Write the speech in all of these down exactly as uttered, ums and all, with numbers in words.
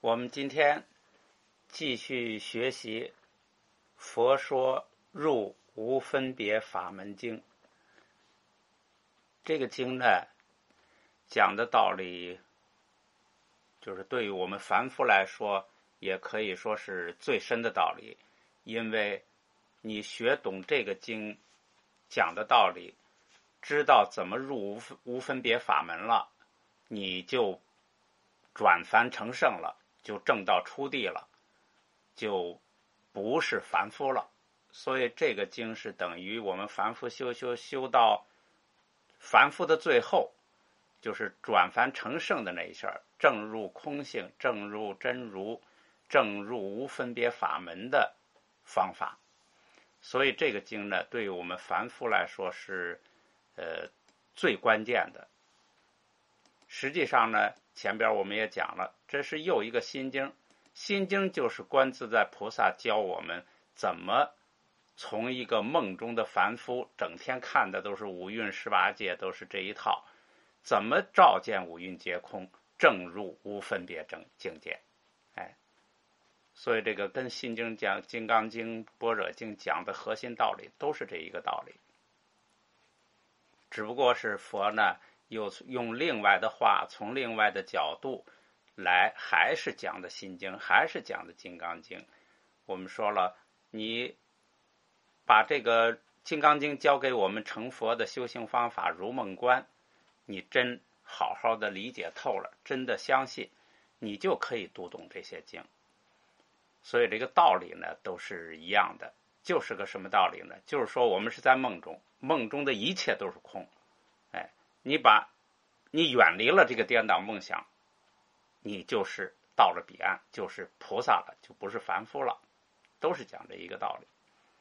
我们今天继续学习《佛说入无分别法门经》。这个经呢，讲的道理，就是对于我们凡夫来说，也可以说是最深的道理。因为你学懂这个经讲的道理，知道怎么入无分别法门了，你就转凡成圣了，就证道出地了，就不是凡夫了。所以这个经是等于我们凡夫修修修到凡夫的最后，就是转凡成圣的那一下，证入空性，证入真如，证入无分别法门的方法。所以这个经呢，对于我们凡夫来说是呃最关键的。实际上呢，前边我们也讲了，这是又一个心经。心经就是观自在菩萨教我们怎么从一个梦中的凡夫，整天看的都是五蕴十八界，都是这一套，怎么照见五蕴皆空，证入无分别正境界。哎，所以这个跟心经讲、金刚经、般若经讲的核心道理都是这一个道理，只不过是佛呢又用另外的话，从另外的角度来，还是讲的心经，还是讲的金刚经。我们说了，你把这个金刚经交给我们成佛的修行方法如梦观，你真好好的理解透了，真的相信，你就可以读懂这些经。所以这个道理呢都是一样的，就是个什么道理呢？就是说我们是在梦中，梦中的一切都是空。哎，你把你远离了这个颠倒梦想，你就是到了彼岸，就是菩萨了，就不是凡夫了，都是讲这一个道理。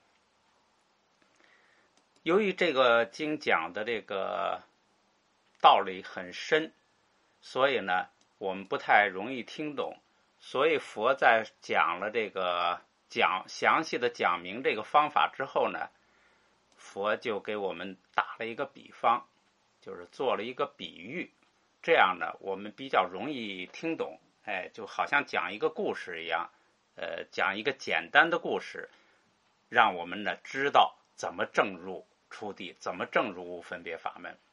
由于这个经讲的这个道理很深，所以呢我们不太容易听懂，所以佛在讲了这个讲详细的讲明这个方法之后呢，佛就给我们打了一个比方，就是做了一个比喻，这样呢我们比较容易听懂。哎，就好像讲一个故事一样，呃，讲一个简单的故事，让我们呢知道怎么证入出地，怎么证入无分别法门。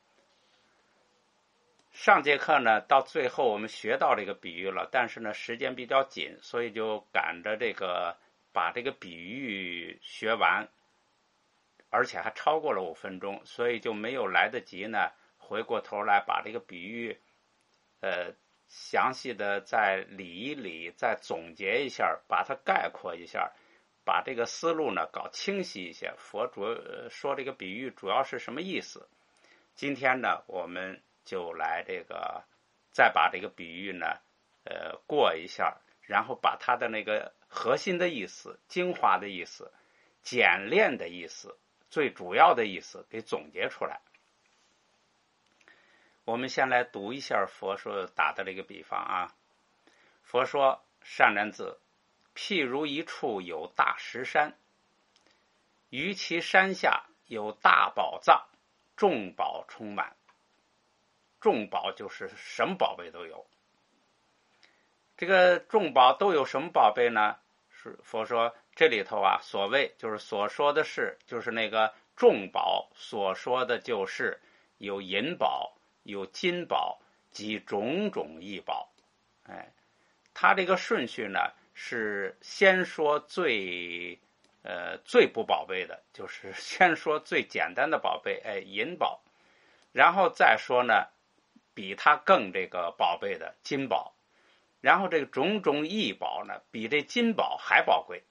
上节课呢到最后我们学到这个比喻了，但是呢时间比较紧，所以就赶着这个把这个比喻学完，而且还超过了五分钟，所以就没有来得及呢回过头来把这个比喻呃详细的再理一理，再总结一下，把它概括一下，把这个思路呢搞清晰一些。佛主说这个比喻主要是什么意思？今天呢我们就来这个再把这个比喻呢呃过一下，然后把它的那个核心的意思、精华的意思、简练的意思、最主要的意思给总结出来。我们先来读一下佛说打的这个比方啊。佛说：善男子，譬如一处有大石山，于其山下有大宝藏，众宝充满。众宝就是什么宝贝都有。这个众宝都有什么宝贝呢？是佛说这里头啊，所谓就是所说的是，就是那个众宝所说的就是有银宝，有金宝及种种异宝。哎，它这个顺序呢是先说最呃最不宝贝的，就是先说最简单的宝贝，哎，银宝，然后再说呢比它更这个宝贝的金宝，然后这个种种异宝呢比这金宝还宝贵。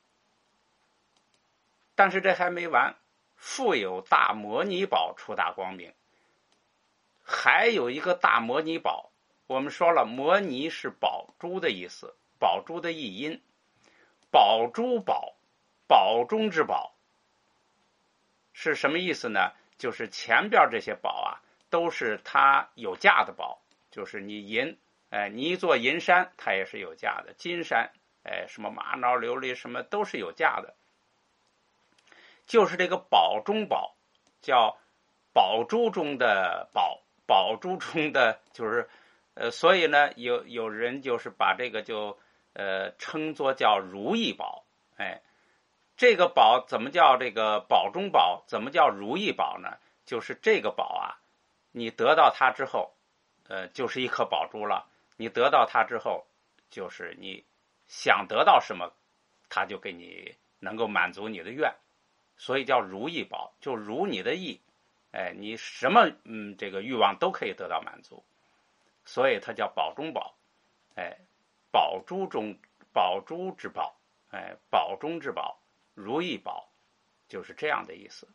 但是这还没完，复有大摩尼宝出大光明。还有一个大摩尼宝，我们说了，摩尼是宝珠的意思，宝珠的译音，宝珠宝，宝中之宝，是什么意思呢？就是前边这些宝啊都是它有价的宝，就是你银，哎，你一座银山它也是有价的，金山，哎，什么玛瑙琉璃什么都是有价的。就是这个宝中宝，叫宝珠中的宝，宝珠中的就是呃，所以呢，有有人就是把这个就呃称作叫如意宝。哎，这个宝怎么叫这个宝中宝？怎么叫如意宝呢？就是这个宝啊，你得到它之后，呃，就是一颗宝珠了。你得到它之后，就是你想得到什么，它就给你能够满足你的愿，所以叫如意宝，就如你的意。哎，你什么嗯这个欲望都可以得到满足，所以它叫宝中宝。哎，宝珠中宝珠之宝，哎，宝中之宝，如意宝，就是这样的意思。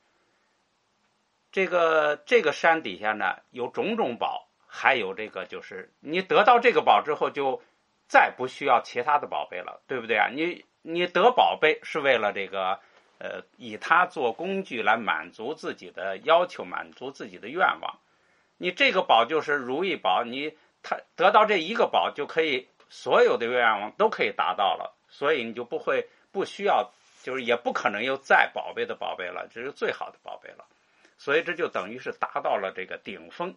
这个这个山底下呢有种种宝，还有这个就是你得到这个宝之后，就再不需要其他的宝贝了，对不对啊？你你得宝贝是为了这个呃以它做工具来满足自己的要求，满足自己的愿望。你这个宝就是如意宝，你他得到这一个宝就可以所有的愿望都可以达到了，所以你就不会不需要，就是也不可能有再宝贝的宝贝了，这是最好的宝贝了。所以这就等于是达到了这个顶峰。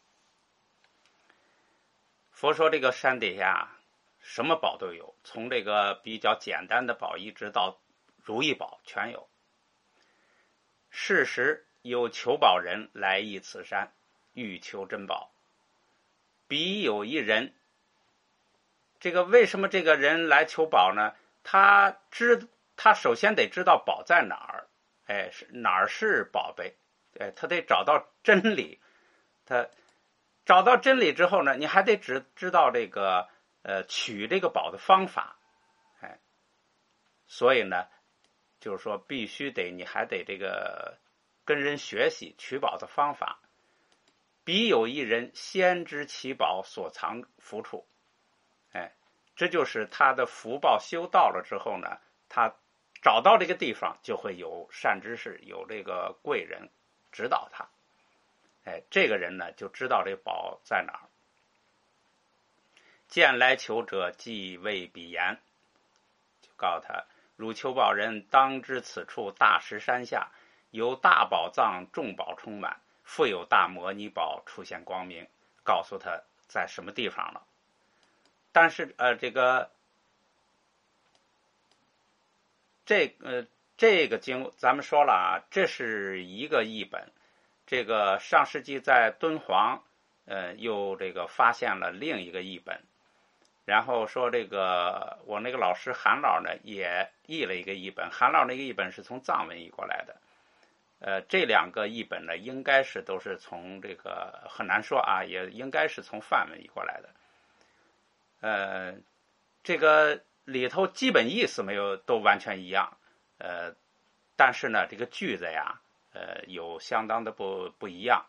佛说这个山底下什么宝都有，从这个比较简单的宝一直到如意宝全有。是时有求宝人来诣此山，欲求珍宝。彼有一人，这个为什么这个人来求宝呢？他知他首先得知道宝在哪儿，哎，是哪儿是宝贝。哎，他得找到真理，他找到真理之后呢，你还得知知道这个呃取这个宝的方法，哎，所以呢，就是说必须得你还得这个跟人学习取宝的方法。彼有一人先知其宝所藏福处，哎，这就是他的福报修到了之后呢，他找到这个地方就会有善知识，有这个贵人指导他，哎，这个人呢就知道这宝在哪儿。见来求者，即谓彼言，就告诉他：汝求宝人，当知此处大石山下有大宝藏，众宝充满，复有大摩尼宝出现光明。告诉他在什么地方了。但是呃，这个这呃。这个经咱们说了啊，这是一个译本。这个上世纪在敦煌，呃，又这个发现了另一个译本。然后说这个我那个老师韩老呢也译了一个译本，韩老那个译本是从藏文译过来的。呃，这两个译本呢，应该是都是从这个很难说啊，也应该是从梵文译过来的。呃，这个里头基本意思没有都完全一样。呃，但是呢，这个句子呀，呃，有相当的不不一样。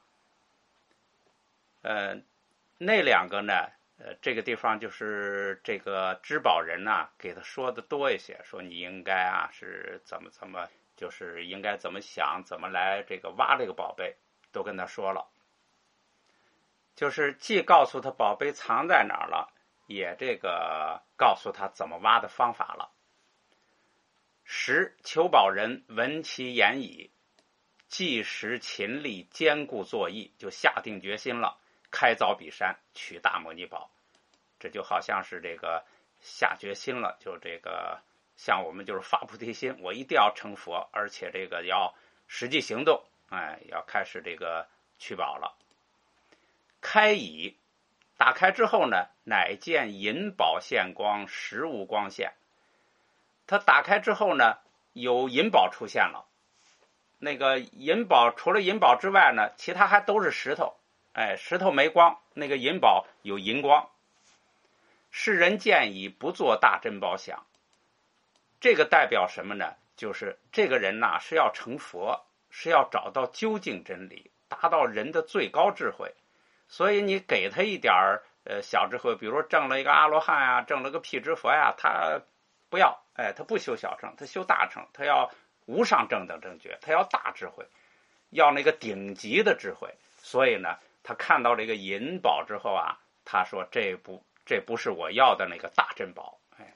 呃，那两个呢，呃，这个地方就是这个知宝人呐、啊，给他说的多一些，说你应该啊是怎么怎么，就是应该怎么想，怎么来这个挖这个宝贝，都跟他说了。就是既告诉他宝贝藏在哪儿了，也这个告诉他怎么挖的方法了。时求宝人闻其言矣，即时勤力坚固作意，就下定决心了，开凿彼山，取大摩尼宝。这就好像是这个下决心了，就这个像我们就是发菩提心，我一定要成佛，而且这个要实际行动，哎，要开始这个取宝了。开矣，打开之后呢，乃见银宝现光，实无光现。它打开之后呢，有银宝出现了。那个银宝除了银宝之外呢，其他还都是石头。哎，石头没光，那个银宝有银光。世人见已，不做大珍宝想。这个代表什么呢？就是这个人呐、啊、是要成佛，是要找到究竟真理，达到人的最高智慧。所以你给他一点呃小智慧，比如说证了一个阿罗汉啊，证了个辟支佛呀，他不要，哎，他不修小乘，他修大乘，他要无上正等正觉，他要大智慧，要那个顶级的智慧。所以呢，他看到这个银宝之后啊，他说这不这不是我要的那个大珍宝。哎，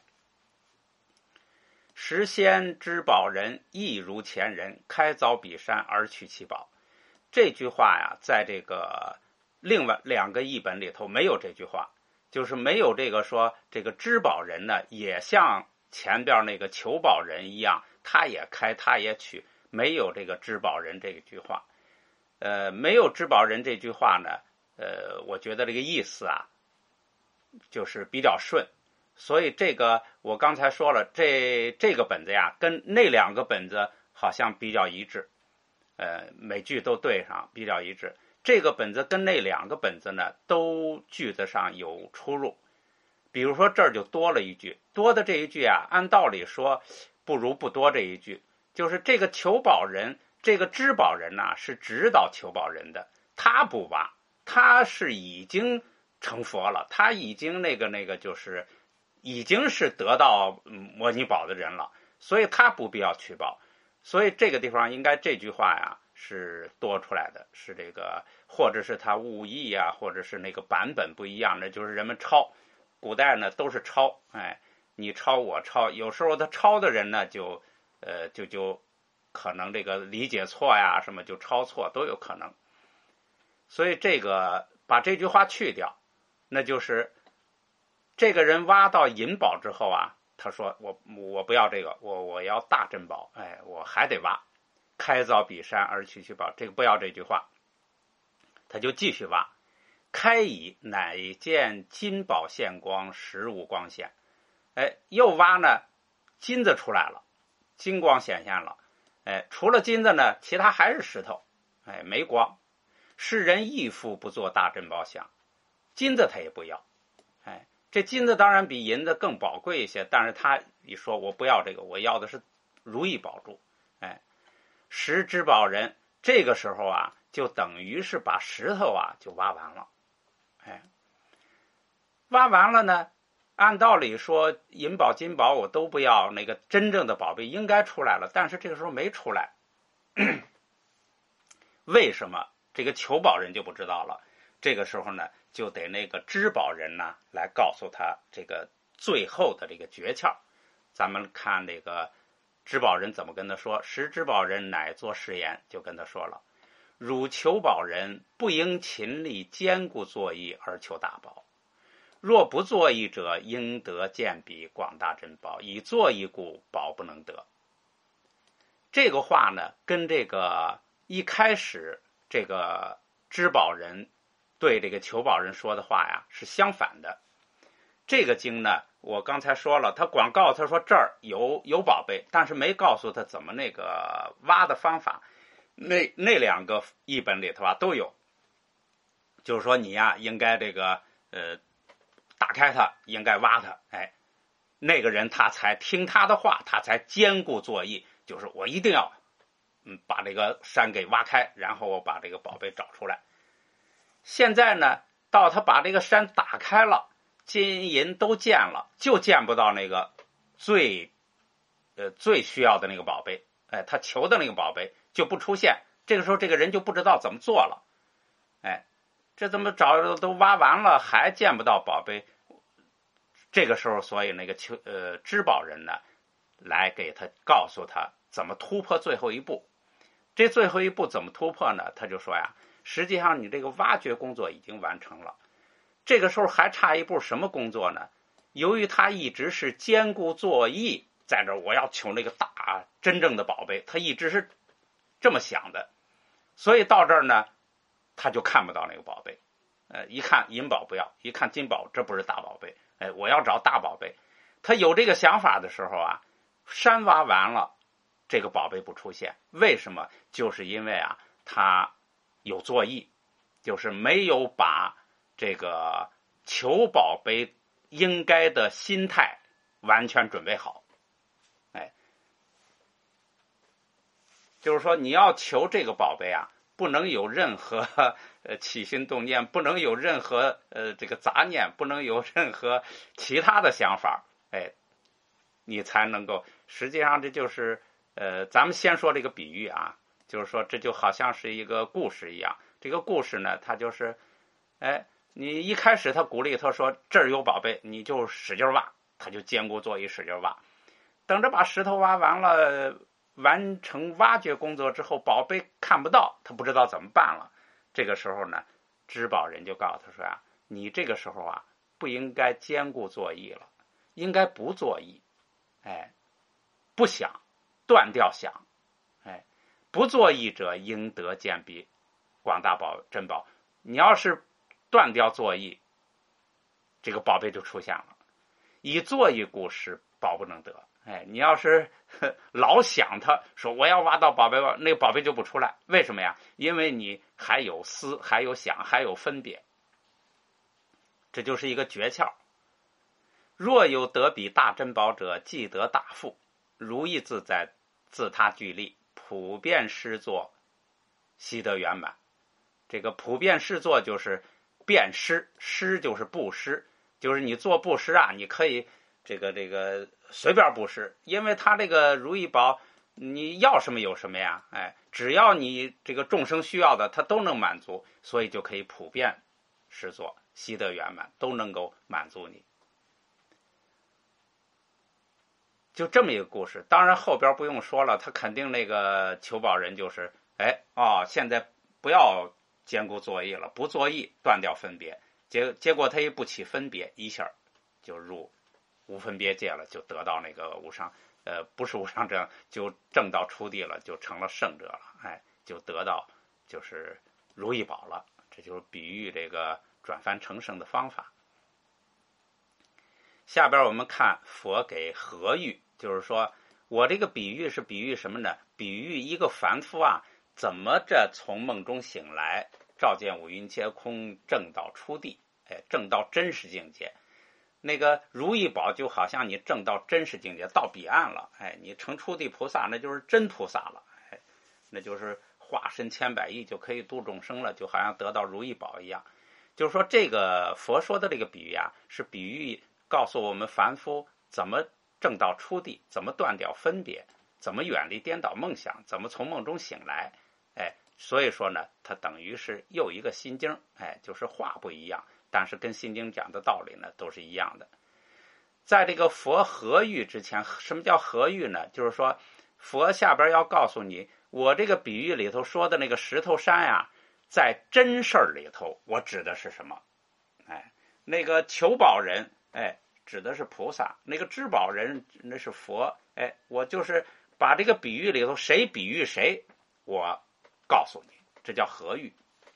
时先知宝人亦如前人，开凿彼山而取其宝。这句话呀，在这个另外两个译本里头没有这句话，就是没有这个说这个知宝人呢也像前边那个求宝人一样，他也开他也取，没有这个知宝人这句话。呃，没有知宝人这句话呢，呃，我觉得这个意思啊，就是比较顺。所以这个我刚才说了，这这个本子呀，跟那两个本子好像比较一致，呃，每句都对上，比较一致。这个本子跟那两个本子呢，都句子上有出入。比如说这儿就多了一句，多的这一句啊，按道理说不如不多这一句，就是这个求宝人，这个知宝人呐、啊，是指导求宝人的，他不挖，他是已经成佛了，他已经那个那个就是已经是得到摩尼宝的人了，所以他不必要取宝。所以这个地方应该这句话呀是多出来的，是这个，或者是他误译啊，或者是那个版本不一样的，就是人们抄。古代呢都是抄，哎，你抄我抄，有时候他抄的人呢就呃就就可能这个理解错呀，什么就抄错都有可能。所以这个把这句话去掉，那就是这个人挖到银宝之后啊，他说我我不要这个，我我要大珍宝，哎，我还得挖，开凿彼山而取其宝，这个不要这句话，他就继续挖。开以乃见金宝现光，实无光显。哎，又挖呢，金子出来了，金光显现了。哎，除了金子呢，其他还是石头，哎，没光。世人亦复不做大珍宝想，金子他也不要。哎，这金子当然比银子更宝贵一些，但是他一说我不要这个，我要的是如意宝珠。哎，石知宝人这个时候啊，就等于是把石头啊就挖完了。哎，挖完了呢，按道理说银宝金宝我都不要，那个真正的宝贝应该出来了，但是这个时候没出来。为什么？这个求宝人就不知道了。这个时候呢，就得那个知宝人呢来告诉他这个最后的这个诀窍。咱们看这个知宝人怎么跟他说，时知宝人乃作誓言，就跟他说了，汝求宝人不应勤力坚固作义而求大宝，若不作义者，应得见彼广大珍宝，以作义故，宝不能得。这个话呢，跟这个一开始这个知宝人对这个求宝人说的话呀是相反的。这个经呢，我刚才说了，他光告诉他说这儿有有宝贝，但是没告诉他怎么那个挖的方法。那那两个译本里头啊都有，就是说你呀应该这个呃打开它，应该挖它，哎，那个人他才听他的话，他才坚固作义，就是我一定要嗯把这个山给挖开，然后我把这个宝贝找出来。现在呢，到他把这个山打开了，金银都见了，就见不到那个最呃最需要的那个宝贝，哎，他求的那个宝贝就不出现。这个时候这个人就不知道怎么做了，哎，这怎么找都挖完了还见不到宝贝。这个时候所以那个求呃知宝人呢来给他告诉他怎么突破最后一步。这最后一步怎么突破呢？他就说呀，实际上你这个挖掘工作已经完成了，这个时候还差一步什么工作呢？由于他一直是坚固作义，在这我要求那个大真正的宝贝，他一直是这么想的，所以到这儿呢他就看不到那个宝贝。呃，一看银宝不要，一看金宝，这不是大宝贝，哎，我要找大宝贝。他有这个想法的时候啊，山挖完了，这个宝贝不出现，为什么？就是因为啊，他有作义，就是没有把这个求宝贝应该的心态完全准备好。哎，就是说你要求这个宝贝啊，不能有任何呃起心动念，不能有任何呃这个杂念，不能有任何其他的想法，哎，你才能够。实际上这就是呃，咱们先说这个比喻啊，就是说这就好像是一个故事一样。这个故事呢，它就是，哎，你一开始他鼓励他说这儿有宝贝，你就使劲挖，他就坚固作义使劲挖。等着把石头挖完了，完成挖掘工作之后，宝贝看不到，他不知道怎么办了。这个时候呢， 知宝人就告诉他说啊，你这个时候啊不应该兼顾作意了，应该不作意，哎，不想，断掉想，哎，不作意者应得见彼广大宝珍宝。你要是断掉作意，这个宝贝就出现了。以作意故事，宝不能得。哎，你要是老想他说我要挖到宝贝，那个宝贝就不出来。为什么呀？因为你还有思，还有想，还有分别。这就是一个诀窍。若有得彼大珍宝者，即得大富，如意自在，自他具利，普遍施作，悉得圆满。这个普遍施作就是遍施，施就是布施，就是你做布施啊，你可以这个这个随便布施，因为他这个如意宝，你要什么有什么呀，哎，只要你这个众生需要的，他都能满足，所以就可以普遍施作，悉得圆满，都能够满足你。就这么一个故事，当然后边不用说了，他肯定那个求宝人就是，哎哦，现在不要兼顾作意了，不作意断掉分别，结结果他一不起分别，一下就入无分别界了，就得到那个无上，呃，不是无上正，就正到初地了，就成了圣者了，哎，就得到就是如意宝了。这就是比喻这个转凡成圣的方法。下边我们看佛给合喻，就是说我这个比喻是比喻什么呢？比喻一个凡夫啊，怎么着从梦中醒来，照见五蕴皆空，正到初地，哎，正到真实境界。那个如意宝就好像你正到真实境界，到彼岸了，哎，你成初地菩萨，那就是真菩萨了，哎，那就是化身千百亿就可以度众生了，就好像得到如意宝一样。就是说这个佛说的这个比喻啊，是比喻告诉我们凡夫怎么正到初地，怎么断掉分别，怎么远离颠倒梦想，怎么从梦中醒来，哎，所以说呢，它等于是又一个心经，哎，就是话不一样，但是跟心经讲的道理呢都是一样的。在这个佛合喻之前，什么叫合喻呢？就是说佛下边要告诉你，我这个比喻里头说的那个石头山呀，在真事儿里头我指的是什么？哎，那个求宝人，哎，指的是菩萨，那个知宝人那是佛，哎，我就是把这个比喻里头谁比喻谁，我告诉你，这叫合喻。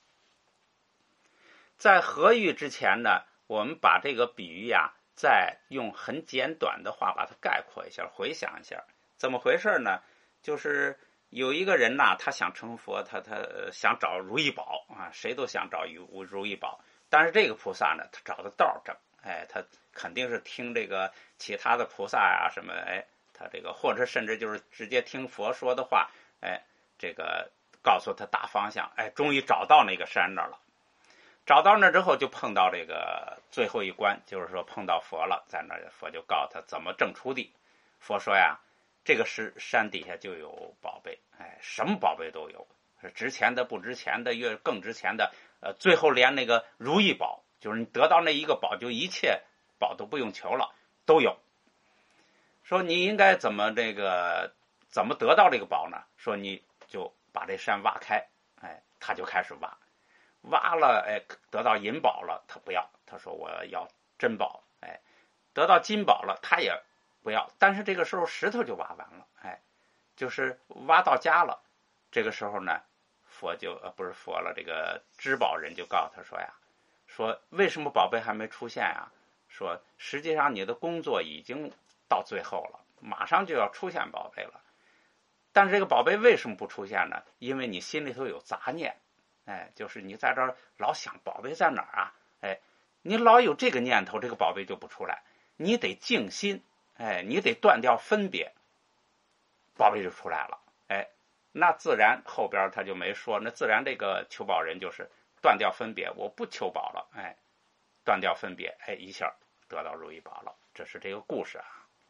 在合喻之前呢，我们把这个比喻啊，再用很简短的话把它概括一下，回想一下怎么回事呢？就是有一个人呐，他想成佛，他他想找如意宝啊，谁都想找如如意宝，但是这个菩萨呢，他找的道正，哎，他肯定是听这个其他的菩萨啊什么，哎，他这个或者甚至就是直接听佛说的话，哎，这个告诉他大方向，哎，终于找到那个山那儿了。找到那之后，就碰到这个最后一关，就是说碰到佛了，在那佛就告诉他怎么正出地。佛说呀，这个是山底下就有宝贝，哎，什么宝贝都有，是值钱的、不值钱的、越更值钱的，呃，最后连那个如意宝，就是你得到那一个宝，就一切宝都不用求了，都有。说你应该怎么这个怎么得到这个宝呢？说你就把这山挖开，哎，他就开始挖。挖了，哎，得到银宝了，他不要，他说我要真宝，哎，得到金宝了，他也不要，但是这个时候石头就挖完了，哎，就是挖到家了，这个时候呢，佛就呃不是佛了，这个知宝人就告诉他说呀，说为什么宝贝还没出现呀？说实际上你的工作已经到最后了，马上就要出现宝贝了，但是这个宝贝为什么不出现呢？因为你心里头有杂念。哎，就是你在这儿老想宝贝在哪儿啊？哎，你老有这个念头，这个宝贝就不出来。你得静心，哎，你得断掉分别，宝贝就出来了。哎，那自然后边他就没说，那自然这个求宝人就是断掉分别，我不求宝了，哎，断掉分别，哎，一下得到如意宝了。这是这个故事啊。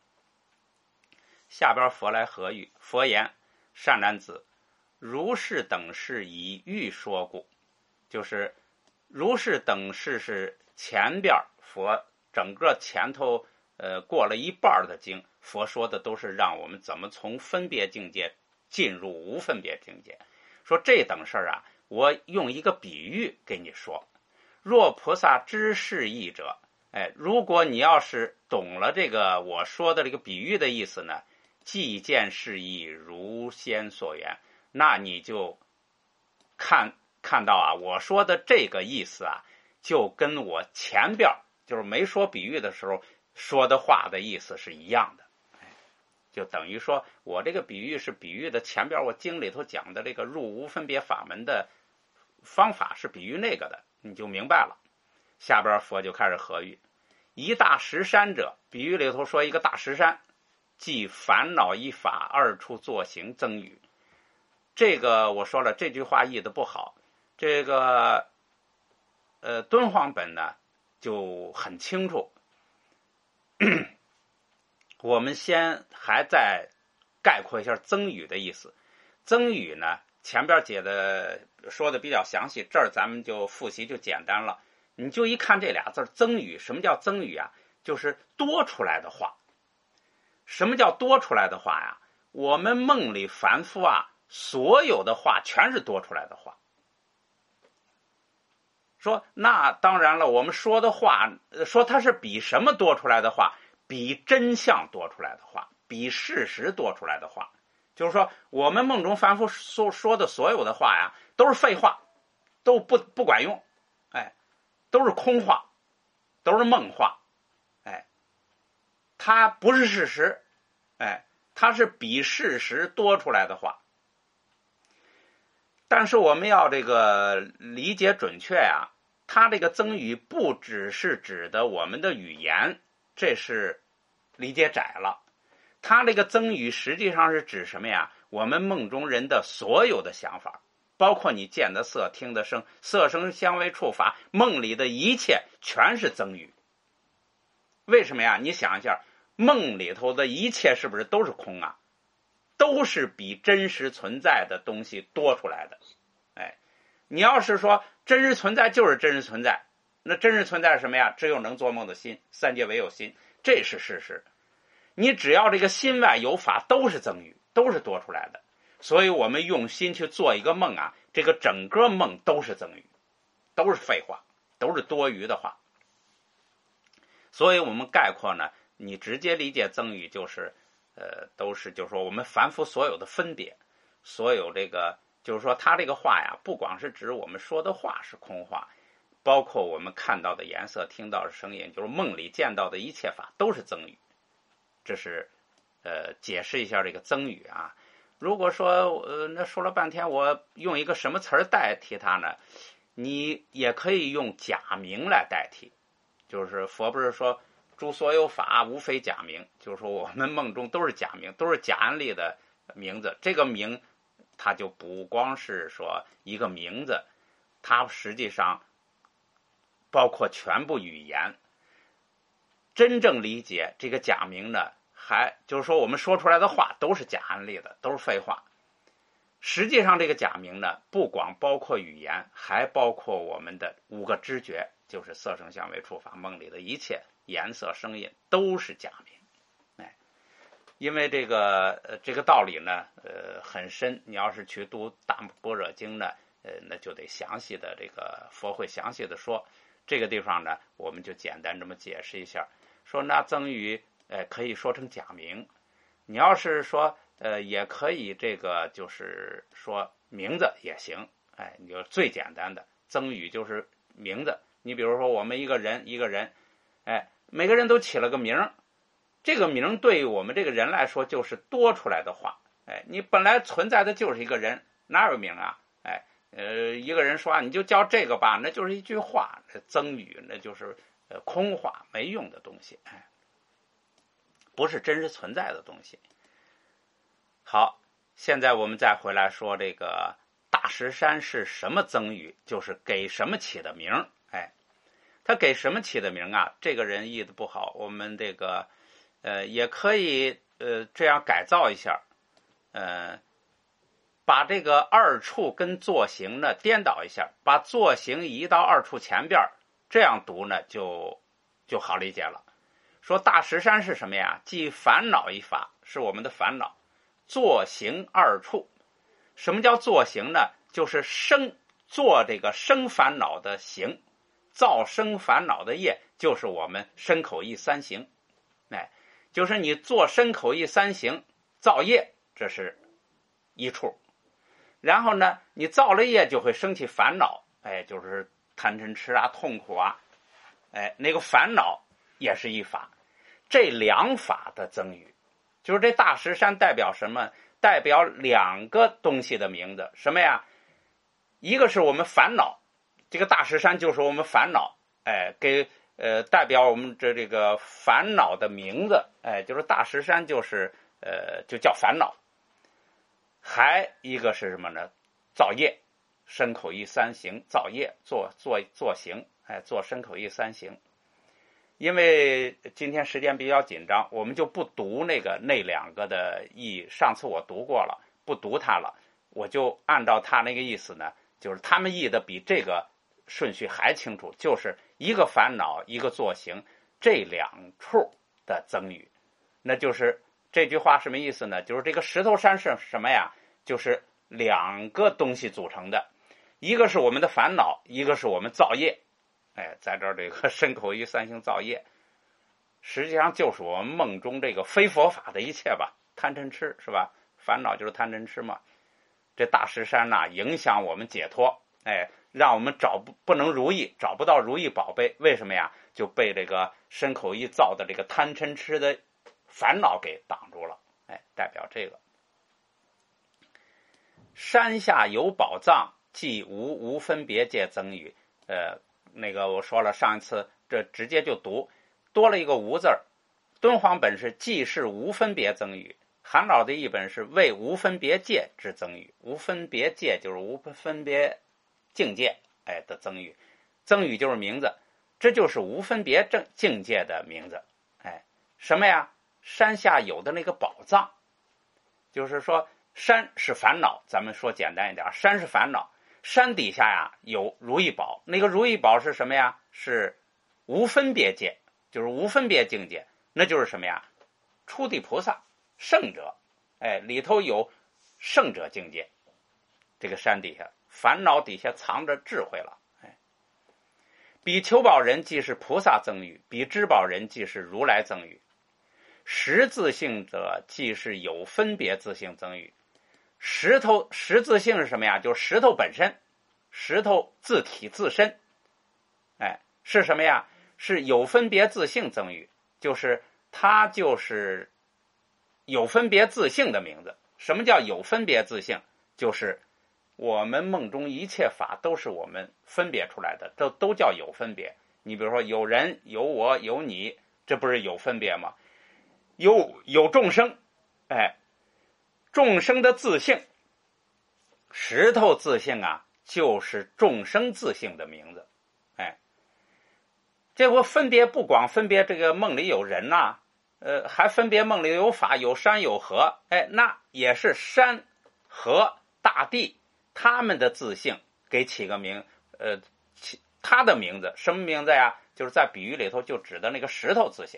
下边佛来合喻，佛言：善男子。如是等事以欲说故，就是如是等事是前边佛整个前头呃过了一半的经，佛说的都是让我们怎么从分别境界进入无分别境界。说这等事啊，我用一个比喻给你说， 若菩萨知是义者，哎，如果你要是懂了这个我说的这个比喻的意思呢，既见是义如先所言，那你就看看到啊，我说的这个意思啊，就跟我前边就是没说比喻的时候说的话的意思是一样的。就等于说我这个比喻是比喻的前边我经里头讲的这个入无分别法门的方法是比喻那个的，你就明白了。下边佛就开始合喻，一大石山者，比喻里头说一个大石山，即烦恼一法，二处作行增语。这个我说了，这句话译的不好，这个呃敦煌本呢就很清楚。我们先还再概括一下增语的意思。增语呢，前边解的说的比较详细，这儿咱们就复习就简单了。你就一看这俩字增语，什么叫增语啊？就是多出来的话。什么叫多出来的话呀？我们梦里凡夫啊，所有的话全是多出来的话。说那当然了，我们说的话，说它是比什么多出来的话？比真相多出来的话，比事实多出来的话。就是说我们梦中凡夫所说的所有的话呀，都是废话，都不不管用，哎，都是空话，都是梦话，哎，它不是事实，哎，它是比事实多出来的话。但是我们要这个理解准确呀，它这个增语不只是指的我们的语言，这是理解窄了。它这个增语实际上是指什么呀？我们梦中人的所有的想法，包括你见的色、听的声，色声香味触法，梦里的一切全是增语。为什么呀？你想一下，梦里头的一切是不是都是空啊？都是比真实存在的东西多出来的。哎，你要是说真实存在就是真实存在，那真实存在是什么呀？只有能做梦的心，三界唯有心，这是事实。你只要这个心外有法，都是增语，都是多出来的。所以我们用心去做一个梦啊，这个整个梦都是增语，都是废话，都是多余的话。所以我们概括呢，你直接理解增语就是呃，都是就是说我们凡夫所有的分别，所有这个就是说他这个话呀，不光是指我们说的话是空话，包括我们看到的颜色、听到的声音，就是梦里见到的一切法都是增语。这是呃解释一下这个增语啊。如果说呃那说了半天，我用一个什么词儿代替它呢？你也可以用假名来代替。就是佛不是说诸所有法无非假名，就是说我们梦中都是假名，都是假安利的名字。这个名它就不光是说一个名字，它实际上包括全部语言。真正理解这个假名呢，还就是说我们说出来的话都是假安利的，都是废话。实际上这个假名呢，不光包括语言，还包括我们的五个知觉，就是色声香味触法，梦里的一切颜色声音都是假名。哎，因为这个呃这个道理呢呃很深，你要是去读大般若经呢，呃那就得详细的这个佛会详细的说。这个地方呢，我们就简单这么解释一下，说那增语呃可以说成假名。你要是说呃也可以这个就是说名字也行，哎，你就最简单的增语就是名字。你比如说我们一个人一个人，哎，每个人都起了个名，这个名对于我们这个人来说就是多出来的话。哎，你本来存在的就是一个人，哪有名啊？哎，呃，一个人说啊，你就叫这个吧，那就是一句话，增语那就是呃空话，没用的东西，哎，不是真实存在的东西。好，现在我们再回来说这个大石山是什么增语，就是给什么起的名。哎，他给什么起的名啊？这个人译的不好，我们这个呃也可以呃这样改造一下，呃。把这个二处跟作行呢颠倒一下，把作行移到二处前边，这样读呢就就好理解了。说大石山是什么呀？即烦恼一法，是我们的烦恼。作行二处，什么叫作行呢？就是生做这个生烦恼的行， 造生烦恼的业就是我们身口意三行，哎，就是你做身口意三行造业，这是一处。然后呢，你造了业就会升起烦恼，哎，就是贪嗔痴啊、痛苦啊，哎，那个烦恼也是一法。这两法的增语，就是这大石山代表什么？代表两个东西的名字，什么呀？一个是我们烦恼，这个大石山就是我们烦恼，哎，给呃代表我们这这个烦恼的名字，哎，就是大石山就是呃就叫烦恼。还一个是什么呢？造业，身口意三行，造业，做做做行，哎，做身口意三行。因为今天时间比较紧张，我们就不读那个那两个的意，上次我读过了，不读它了，我就按照它那个意思呢，就是他们译的比这个顺序还清楚，就是一个烦恼，一个做行，这两处的增语。那就是这句话什么意思呢？就是这个石头山是什么呀？就是两个东西组成的，一个是我们的烦恼，一个是我们造业。哎，在这儿这个身口意三行造业，实际上就是我们梦中这个非佛法的一切吧，贪嗔痴是吧？烦恼就是贪嗔痴嘛。这大石山呐、啊，影响我们解脱，哎，让我们找不不能如意，找不到如意宝贝。为什么呀？就被这个身口意造的这个贪嗔痴的烦恼给挡住了。哎，代表这个。山下有宝藏，即无无分别界增语。呃。那个我说了，上一次这直接就读多了一个无字儿。敦煌本是既是无分别增语，韩老的译本是为无分别界之增语。无分别界就是无分别境界，哎的增语，增语就是名字，这就是无分别正境界的名字。哎，什么呀？山下有的那个宝藏，就是说山是烦恼，咱们说简单一点，山是烦恼。山底下呀有如意宝，那个如意宝是什么呀？是无分别界，就是无分别境界，那就是什么呀？初地菩萨，圣者，哎，里头有圣者境界。这个山底下，烦恼底下藏着智慧了。哎，比求宝人既是菩萨增语，比知宝人既是如来增语。实自性者既是有分别自性增语。石头实自性是什么呀？就是石头本身，石头自体自身，哎，是什么呀？是有分别自性增语，就是它就是有分别自性的名字。什么叫有分别自性？就是我们梦中一切法都是我们分别出来的，这都叫有分别。你比如说有人有我有你，这不是有分别吗？有有众生，哎。众生的自性，石头自性啊，就是众生自性的名字。哎，这我分别不光分别这个梦里有人呐、啊，呃，还分别梦里有法、有山、有河。哎，那也是山、河、大地他们的自性给起个名，呃，起他的名字什么名字呀？就是在比喻里头就指的那个石头自性。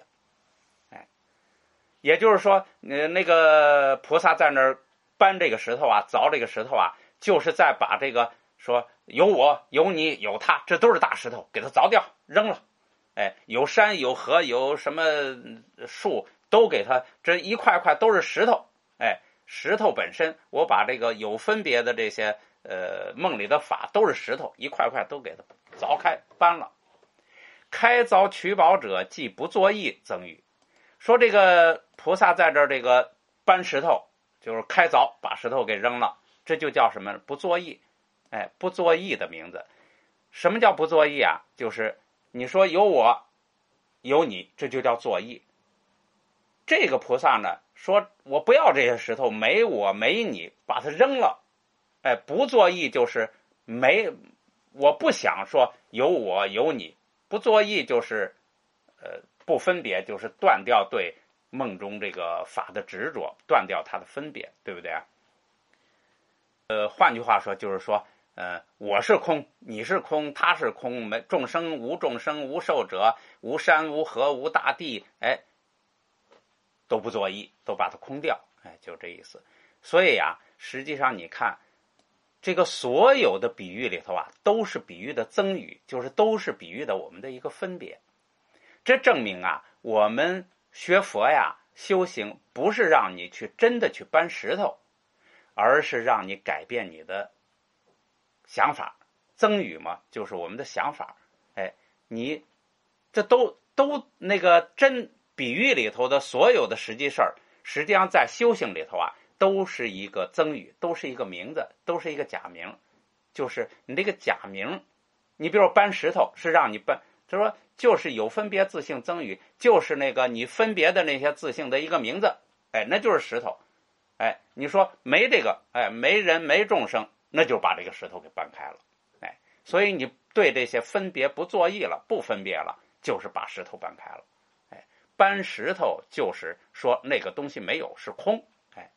也就是说，呃，那个菩萨在那儿搬这个石头啊，凿这个石头啊，就是在把这个说有我有你有他，这都是大石头，给它凿掉扔了。哎，有山有河有什么树都给它，这一块块都是石头。哎，石头本身，我把这个有分别的这些呃梦里的法都是石头，一块块都给它凿开搬了。开凿取宝者，既不作意增语。说这个菩萨在这儿这个搬石头，就是开凿把石头给扔了，这就叫什么？不作意。哎，不作意的名字。什么叫不作意啊？就是你说有我有你，这就叫作意。这个菩萨呢，说我不要这些石头，没我没你，把它扔了。哎，不作意就是没，我不想说有我有你。不作意就是呃不分别，就是断掉对梦中这个法的执着，断掉它的分别，对不对啊？呃，换句话说就是说，呃，我是空，你是空，他是空，没众生无众生，无寿者，无山无河无大地，哎，都不作意，都把它空掉，哎，就这意思。所以呀、啊，实际上你看， 这个所有的比喻里头啊，都是比喻的增语，就是都是比喻的我们的一个分别。这证明啊，我们学佛呀，修行不是让你去真的去搬石头，而是让你改变你的想法。增语嘛，就是我们的想法。哎，你这都都那个真比喻里头的所有的实际事儿，实际上在修行里头啊，都是一个增语，都是一个名字，都是一个假名。就是你这个假名，你比如搬石头是让你搬，他说就是有分别自性增语，就是那个你分别的那些自性的一个名字，哎，那就是石头。哎，你说没这个，哎，没人没众生，那就把这个石头给搬开了。哎，所以你对这些分别不作意了，不分别了，就是把石头搬开了。哎，搬石头就是说那个东西没有，是空。哎，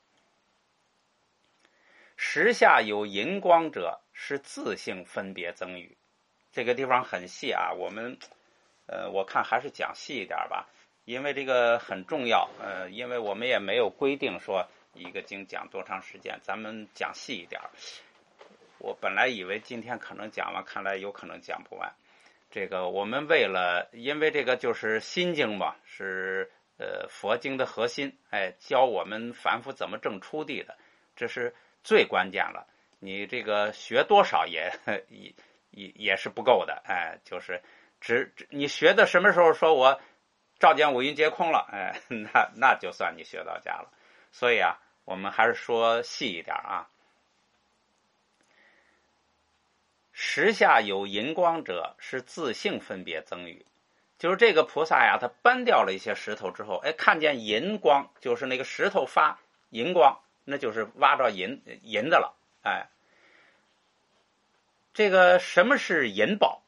时下有银光者，是自性分别增语。这个地方很细啊，我们呃，我看还是讲细一点吧，因为这个很重要。呃，因为我们也没有规定说一个经讲多长时间，咱们讲细一点。我本来以为今天可能讲完，看来有可能讲不完。这个我们为了，因为这个就是心经嘛，是呃佛经的核心，哎，教我们凡夫怎么证出地的，这是最关键了。你这个学多少也也也也是不够的，哎，就是只你学的什么时候说我照见五蕴皆空了，哎，那那就算你学到家了。所以啊，我们还是说细一点啊。时下有银光者，是自性分别增语。就是这个菩萨呀，他搬掉了一些石头之后，哎，看见银光，就是那个石头发银光，那就是挖着银银的了。哎，这个什么是银宝？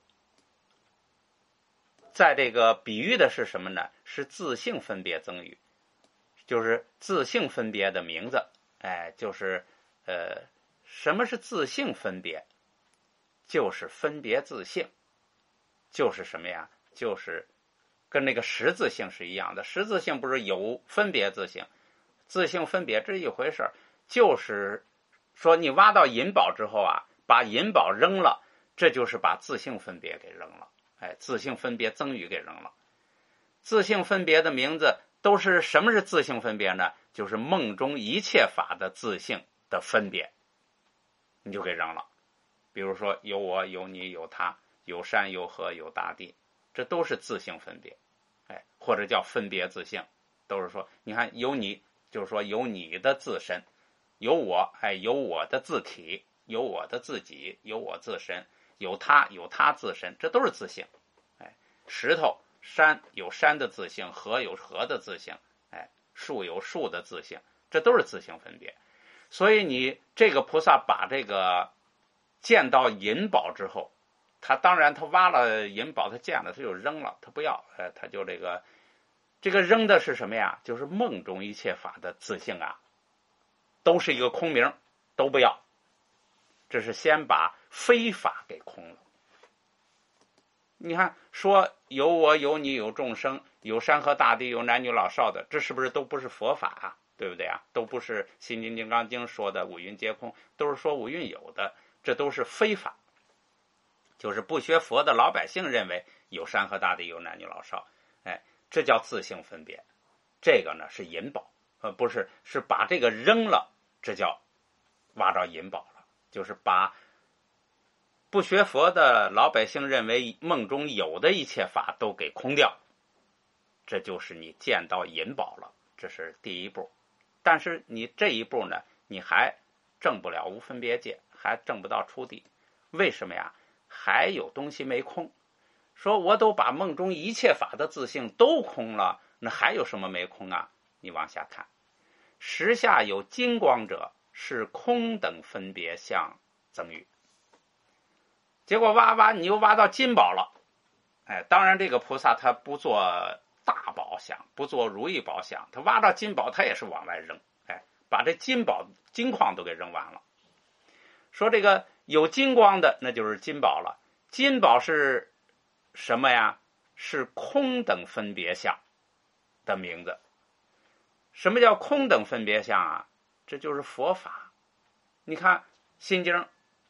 在这个比喻的是什么呢？是自性分别增语，就是自性分别的名字。哎，就是呃，什么是自性分别？就是分别自性，就是什么呀？就是跟那个实自性是一样的。实自性不是有分别自性，自性分别这一回事，就是说你挖到银宝之后啊，把银宝扔了，这就是把自性分别给扔了。哎，自性分别增语给扔了。自性分别的名字都是什么是自性分别呢？就是梦中一切法的自性的分别，你就给扔了。比如说有我有你有他，有山有河有大地，这都是自性分别。哎，或者叫分别自性，都是说你看有你，就是说有你的自身，有我，哎，有我的自体，有我的自己，有我自身，有他有他自身，这都是自性。哎，石头山有山的自性，河有河的自性，哎，树有树的自性，这都是自性分别。所以你这个菩萨把这个见到银宝之后，他当然他挖了银宝，他见了他就扔了，他不要，哎，他就这个这个扔的是什么呀？就是梦中一切法的自性啊，都是一个空名，都不要。这是先把非法给空了。你看说有我有你有众生，有山河大地，有男女老少的，这是不是都不是佛法啊？对不对啊？都不是心经金刚经说的五蕴皆空，都是说五蕴有的，这都是非法。就是不学佛的老百姓认为有山河大地，有男女老少，哎，这叫自性分别。这个呢是银宝，呃，不是，是把这个扔了，这叫挖着银宝了。就是把不学佛的老百姓认为梦中有的一切法都给空掉，这就是你见到银宝了，这是第一步。但是你这一步呢，你还证不了无分别界，还证不到出地。为什么呀？还有东西没空。说我都把梦中一切法的自性都空了，那还有什么没空啊？你往下看，时下有金光者，是空等分别相增语。结果挖挖你又挖到金宝了。哎，当然这个菩萨他不做大宝想，不做如意宝想，他挖到金宝他也是往外扔，哎，把这金宝金矿都给扔完了。说这个有金光的，那就是金宝了。金宝是什么呀？是空等分别相的名字。什么叫空等分别相啊？这就是佛法。你看心经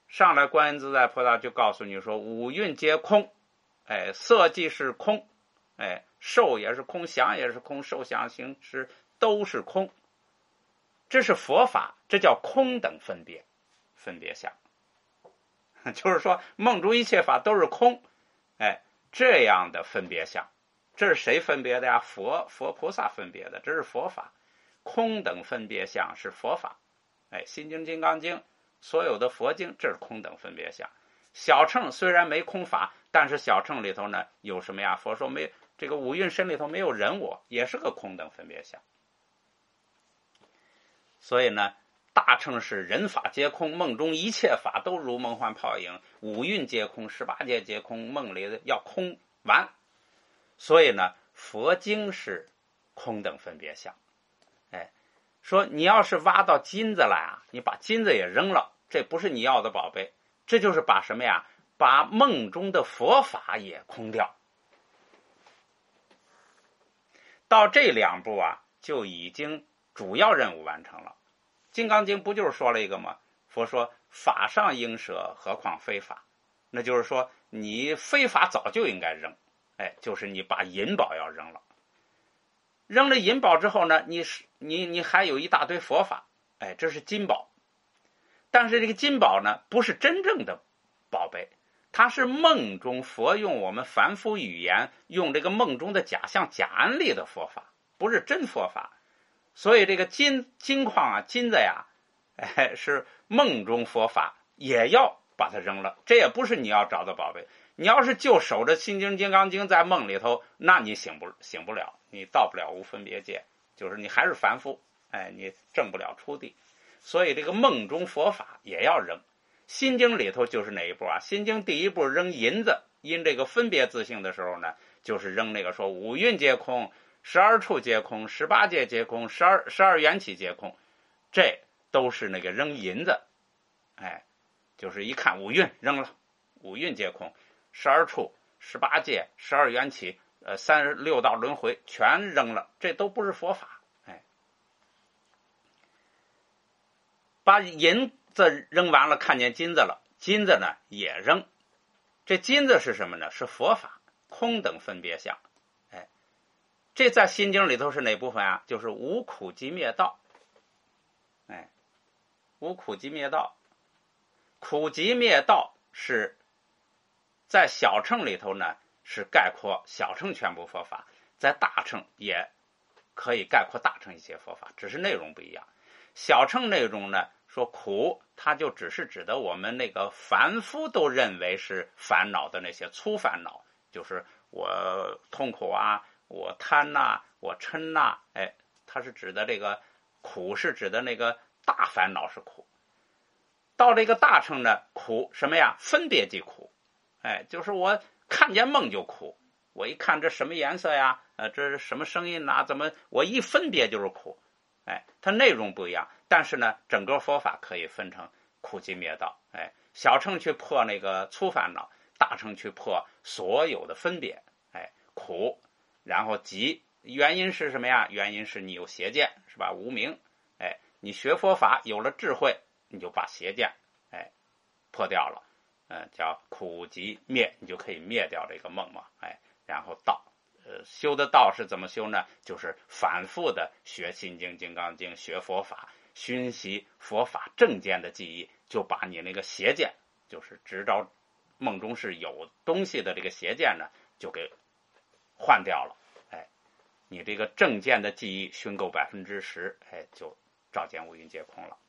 上来观音自在菩萨就告诉你说，五蕴皆空，哎，色即是空，哎，受也是空，想也是空，受想行识都是空。这是佛法，这叫空等分别，分别相。就是说梦中一切法都是空，哎，这样的分别相，这是谁分别的呀？佛佛菩萨分别的，这是佛法。空等分别相是佛法，哎，心经金刚经所有的佛经，这是空等分别相。小乘虽然没空法，但是小乘里头呢有什么呀？佛说没这个五蕴身里头没有人我，也是个空等分别相。所以呢，大乘是人法皆空，梦中一切法都如梦幻泡影，五蕴皆空，十八界皆空，梦里的要空完。所以呢，佛经是空等分别相。哎，说你要是挖到金子了呀，你把金子也扔了，这不是你要的宝贝，这就是把什么呀？把梦中的佛法也空掉。到这两步啊，就已经主要任务完成了。金刚经不就是说了一个吗？佛说法上应舍，何况非法。那就是说你非法早就应该扔，哎，就是你把银宝要扔了。扔了银宝之后呢，你你你还有一大堆佛法，哎，这是金宝。但是这个金宝呢，不是真正的宝贝，它是梦中佛用我们凡夫语言，用这个梦中的假象假安利的佛法，不是真佛法。所以这个金金矿啊，金子呀，哎，是梦中佛法，也要把它扔了。这也不是你要找的宝贝。你要是就守着心经金刚经在梦里头，那你醒不醒不了，你到不了无分别界，就是你还是凡夫，哎，你证不了出地。所以这个梦中佛法也要扔。心经里头就是哪一步啊？心经第一步扔银子，因这个分别自性的时候呢，就是扔那个说五蕴皆空，十二处皆空，十八界皆空，十二十二缘起皆空，这都是那个扔银子。哎，就是一看五蕴扔了，五蕴皆空，十二处、十八界、十二缘起、呃三十六道轮回全扔了，这都不是佛法。哎，把银子扔完了，看见金子了，金子呢也扔。这金子是什么呢？是佛法，空等分别相。哎，这在心经里头是哪部分啊？就是无苦集灭道。哎，无苦集灭道，苦集灭道是在小乘里头呢，是概括小乘全部佛法，在大乘也可以概括大乘一些佛法，只是内容不一样。小乘内容呢，说苦，它就只是指的我们那个凡夫都认为是烦恼的那些粗烦恼，就是我痛苦啊，我贪呐、啊，我嗔呐、啊，哎，它是指的这个苦，是指的那个大烦恼是苦。到这个大乘呢，苦什么呀？分别即苦。哎，就是我看见梦就苦，我一看这什么颜色呀，呃，这是什么声音呐？怎么我一分别就是苦？哎，它内容不一样，但是呢，整个佛法可以分成苦集灭道。哎，小乘去破那个粗烦恼，大乘去破所有的分别。哎，苦，然后集，原因是什么呀？原因是你有邪见，是吧？无明。哎，你学佛法有了智慧，你就把邪见哎破掉了。嗯，叫苦集灭，你就可以灭掉这个梦嘛，哎，然后道，呃，修的道是怎么修呢？就是反复的学心经、金刚经，学佛法，熏习佛法正见的记忆，就把你那个邪见，就是执着梦中是有东西的这个邪见呢，就给换掉了，哎，你这个正见的记忆熏够百分之十，哎，就照见五蕴皆空了。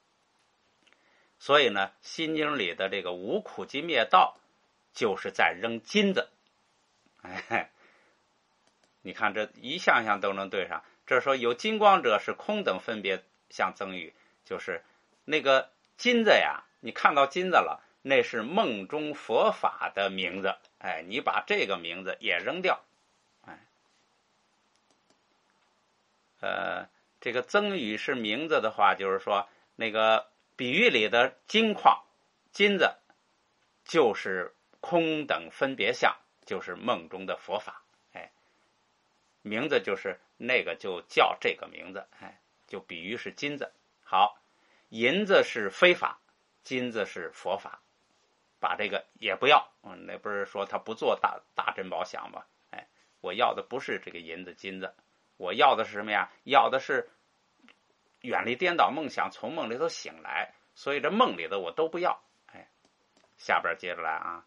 所以呢，心经里的这个无苦集灭道，就是在扔金子。哎，你看这一项项都能对上。这说有金光者是空等分别相增语，就是那个金子呀，你看到金子了，那是梦中佛法的名字。哎，你把这个名字也扔掉。哎，呃，这个增语是名字的话，就是说那个。比喻里的金矿金子就是空等分别相，就是梦中的佛法。哎，名字就是那个就叫这个名字，哎，就比喻是金子。好，银子是非法， 金子是佛法，把这个也不要。嗯，那不是说他不做大大珍宝想吗？哎，我要的不是这个银子金子，我要的是什么呀？要的是远离颠倒梦想，从梦里头醒来。所以这梦里的我都不要。哎，下边接着来啊。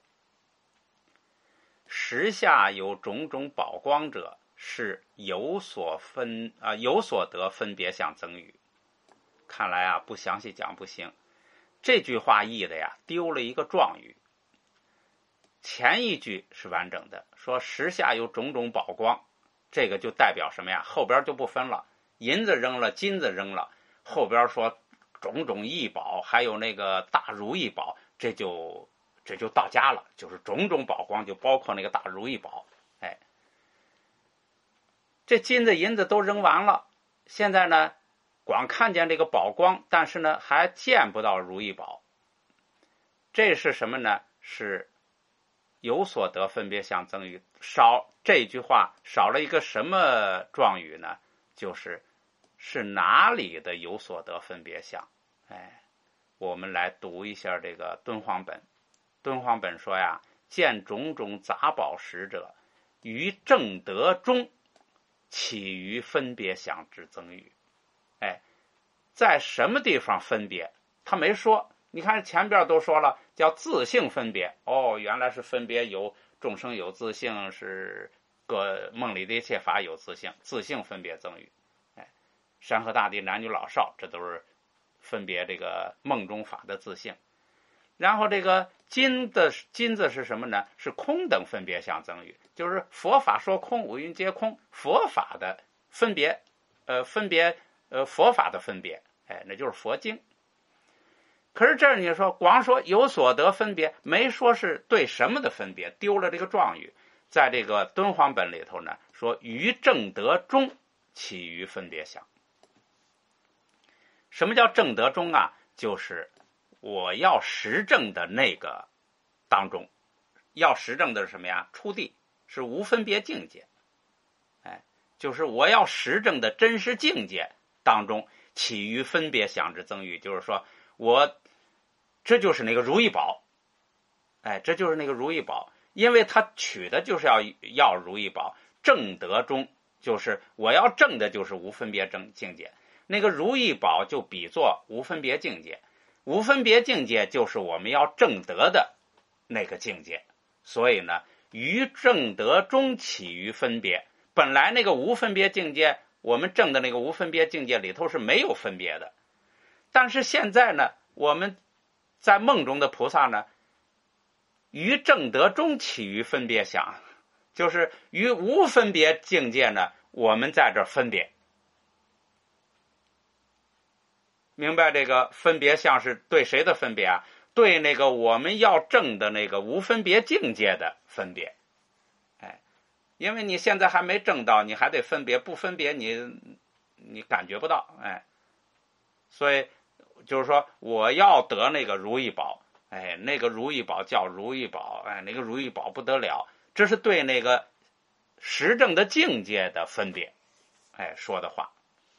时下有种种宝光者，是有所分啊，有所得分别相增语。看来啊，不详细讲不行。这句话译的呀，丢了一个状语。前一句是完整的，说时下有种种宝光，这个就代表什么呀？后边就不分了，银子扔了，金子扔了，后边说种种异宝，还有那个大如意宝，这就这就到家了，就是种种宝光，就包括那个大如意宝。哎，这金子银子都扔完了，现在呢，光看见这个宝光，但是呢，还见不到如意宝。这是什么呢？是有所得分别相增语。少这句话少了一个什么状语呢？就是是哪里的有所得分别相。哎，我们来读一下这个敦煌本。敦煌本说呀，见种种杂宝实者，于正德中起于分别相之增语。哎，在什么地方分别？他没说。你看前边都说了，叫自性分别。哦，原来是分别有众生有自性，是各梦里的一切法有自性，自性分别增语。哎，山河大地男女老少，这都是分别这个梦中法的自性。然后这个金的金子是什么呢？是空等分别相增语，就是佛法说空，五蕴皆空，佛法的分别，呃，分别，呃，佛法的分别，哎，那就是佛经。可是这儿你说光说有所得分别，没说是对什么的分别，丢了这个状语。在这个敦煌本里头呢，说于正德中起于分别相。什么叫正德中啊？就是我要实证的那个当中，要实证的是什么呀？初地是无分别境界。哎，就是我要实证的真实境界当中起于分别相之增语，就是说我这就是那个如意宝。哎，这就是那个如意宝，因为他取的就是要要如意宝。正德中就是我要证的就是无分别正境界，那个如意宝就比作无分别境界，无分别境界就是我们要证得的那个境界。所以呢，于正德中起于分别，本来那个无分别境界，我们证的那个无分别境界里头是没有分别的，但是现在呢，我们在梦中的菩萨呢，于正德中起于分别相，就是于无分别境界呢，我们在这分别。明白这个分别相是对谁的分别啊？对那个我们要证的那个无分别境界的分别。哎，因为你现在还没证到，你还得分别，不分别你你感觉不到。哎，所以就是说我要得那个如意宝，哎，那个如意宝叫如意宝，哎，那个如意宝不得了，这是对那个实证的境界的分别，哎，说的话。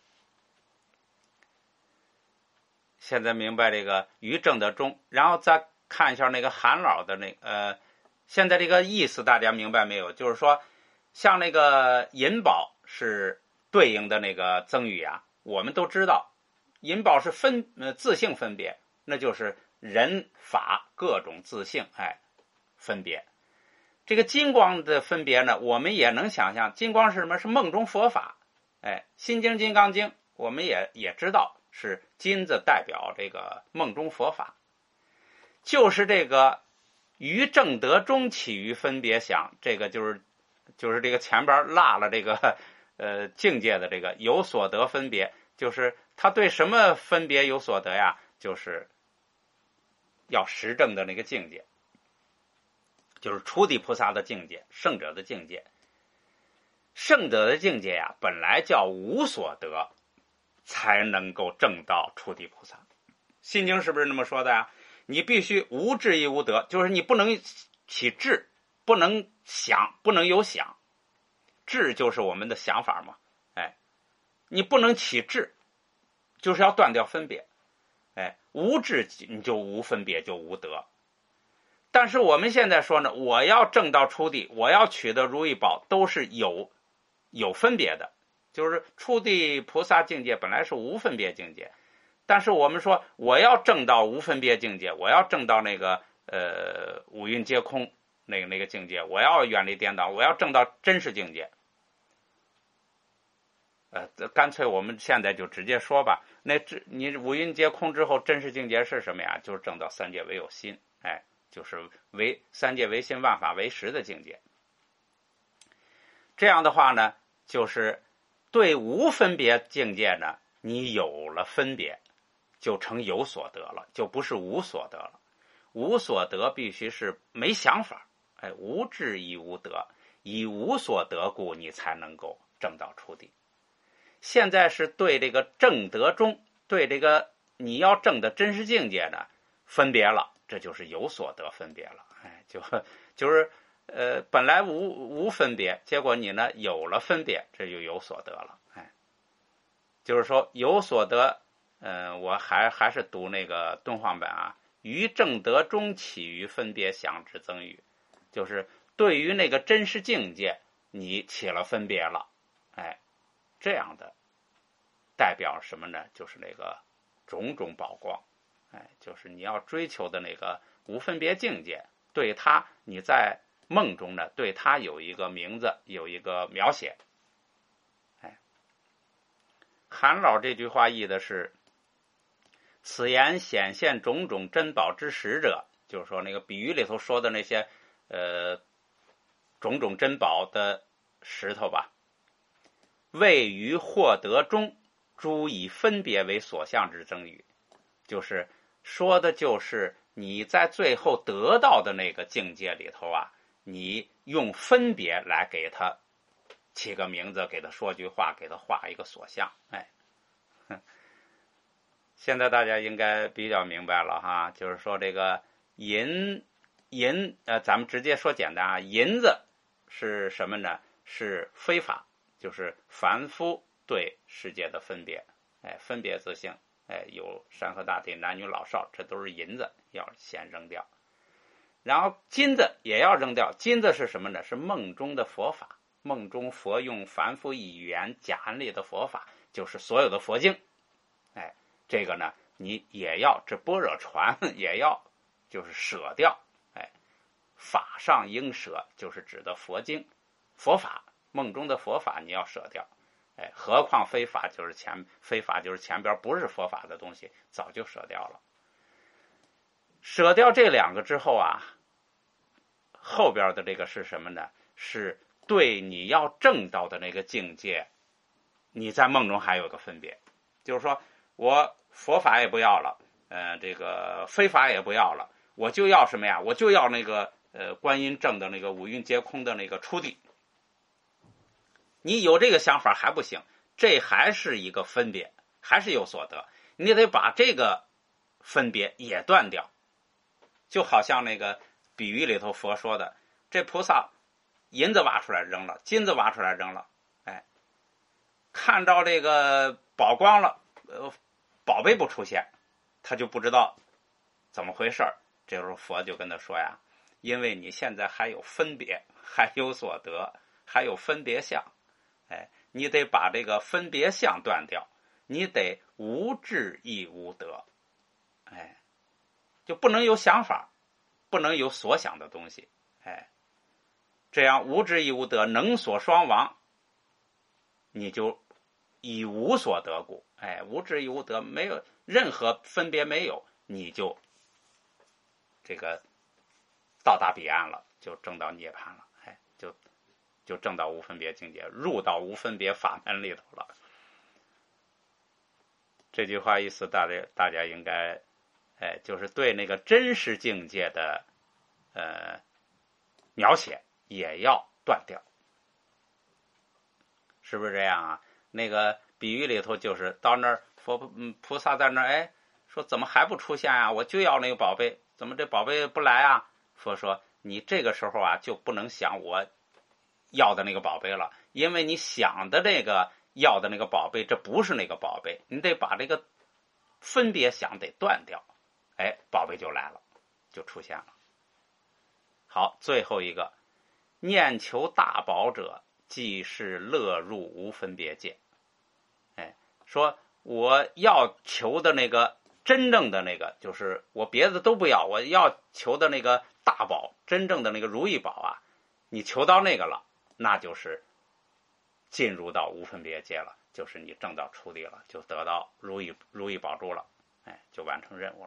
现在明白这个于正德中，然后再看一下那个韩老的那呃，现在这个意思大家明白没有？就是说，像那个银宝是对应的那个增语啊，我们都知道，银宝是分呃自性分别，那就是人法各种自性哎分别。这个金光的分别呢，我们也能想象，金光是什么？是梦中佛法。哎，心经金刚经我们也也知道是金子代表这个梦中佛法，就是这个于正德中起于分别想，这个就是就是这个前边落了这个呃境界的这个有所得分别，就是他对什么分别有所得呀？就是要实证的那个境界，就是初地菩萨的境界，圣者的境界。圣者的境界呀，本来叫无所得，才能够证到初地菩萨。心经是不是那么说的呀？你必须无智亦无得，就是你不能起智，不能想，不能有想。智就是我们的想法嘛，哎，你不能起智，就是要断掉分别。 哎，无智你就无分别，就无得。但是我们现在说呢，我要证到初地，我要取得如意宝，都是有有分别的。就是初地菩萨境界本来是无分别境界，但是我们说我要证到无分别境界，我要证到那个呃五蕴皆空那个那个境界，我要远离颠倒，我要证到真实境界。呃，干脆我们现在就直接说吧，那你五蕴皆空之后，真实境界是什么呀？就是证到三界唯有心，哎，就是唯三界唯心，万法唯识的境界。这样的话呢，就是对无分别境界呢，你有了分别，就成有所得了，就不是无所得了。无所得必须是没想法，哎，无智亦无得，以无所得故，你才能够证到初地。现在是对这个正得中，对这个你要证的真实境界呢，分别了，这就是有所得分别了。哎，就就是呃，本来无无分别，结果你呢有了分别，这就有所得了。哎，就是说有所得，嗯、呃，我还还是读那个敦煌本啊，于正得中起于分别想之增语，就是对于那个真实境界，你起了分别了，哎。这样的代表什么呢？就是那个种种宝光，哎，就是你要追求的那个无分别境界，对它你在梦中呢，对它有一个名字，有一个描写。哎，韩老这句话译的是：此言显现种种珍宝之实者，就是说那个比喻里头说的那些呃种种珍宝的石头吧。位于获得中，诸以分别为所向之增语，就是说的就是你在最后得到的那个境界里头啊，你用分别来给他起个名字，给他说句话，给他画一个所向。哎，现在大家应该比较明白了哈，就是说这个银银呃，咱们直接说简单啊，银子是什么呢？是非法。就是凡夫对世界的分别，哎，分别自性，哎，有山河大地、男女老少，这都是银子，要先扔掉。然后金子也要扔掉，金子是什么呢？是梦中的佛法，梦中佛用凡夫语言讲理的佛法，就是所有的佛经，哎，这个呢，你也要这般若传也要就是舍掉，哎，法上应舍，就是指的佛经、佛法。梦中的佛法你要舍掉，哎，何况非法就是前非法就是前边不是佛法的东西，早就舍掉了。舍掉这两个之后啊，后边的这个是什么呢？是对你要证到的那个境界，你在梦中还有个分别，就是说我佛法也不要了，呃，这个非法也不要了，我就要什么呀？我就要那个呃观音证的那个五蕴皆空的那个初地。你有这个想法还不行，这还是一个分别，还是有所得，你得把这个分别也断掉。就好像那个比喻里头佛说的，这菩萨银子挖出来扔了，金子挖出来扔了，哎，看到这个宝光了，呃，宝贝不出现，他就不知道怎么回事。这时候佛就跟他说呀，因为你现在还有分别，还有所得，还有分别相。哎，你得把这个分别相断掉，你得无智亦无得，哎，就不能有想法，不能有所想的东西，哎，这样无智亦无得，能所双亡，你就以无所得故，哎，无智亦无得，没有任何分别，没有，你就这个到达彼岸了，就证到涅槃了，哎，就。就证到无分别境界，入到无分别法门里头了。这句话意思大家大家应该，哎，就是对那个真实境界的呃描写也要断掉，是不是这样啊？那个比喻里头就是到那儿佛嗯菩萨在那儿，哎，说怎么还不出现啊？我就要那个宝贝，怎么这宝贝不来啊？佛说你这个时候啊就不能想我要的那个宝贝了，因为你想的这个要的那个宝贝，这不是那个宝贝，你得把这个分别想得断掉，哎，宝贝就来了，就出现了。好，最后一个，念求大宝者，即是乐入无分别界。哎，说我要求的那个真正的那个，就是我别的都不要，我要求的那个大宝，真正的那个如意宝啊，你求到那个了，那就是进入到无分别界了，就是你证到出离了，就得到如意如意宝珠了，哎，就完成任务了。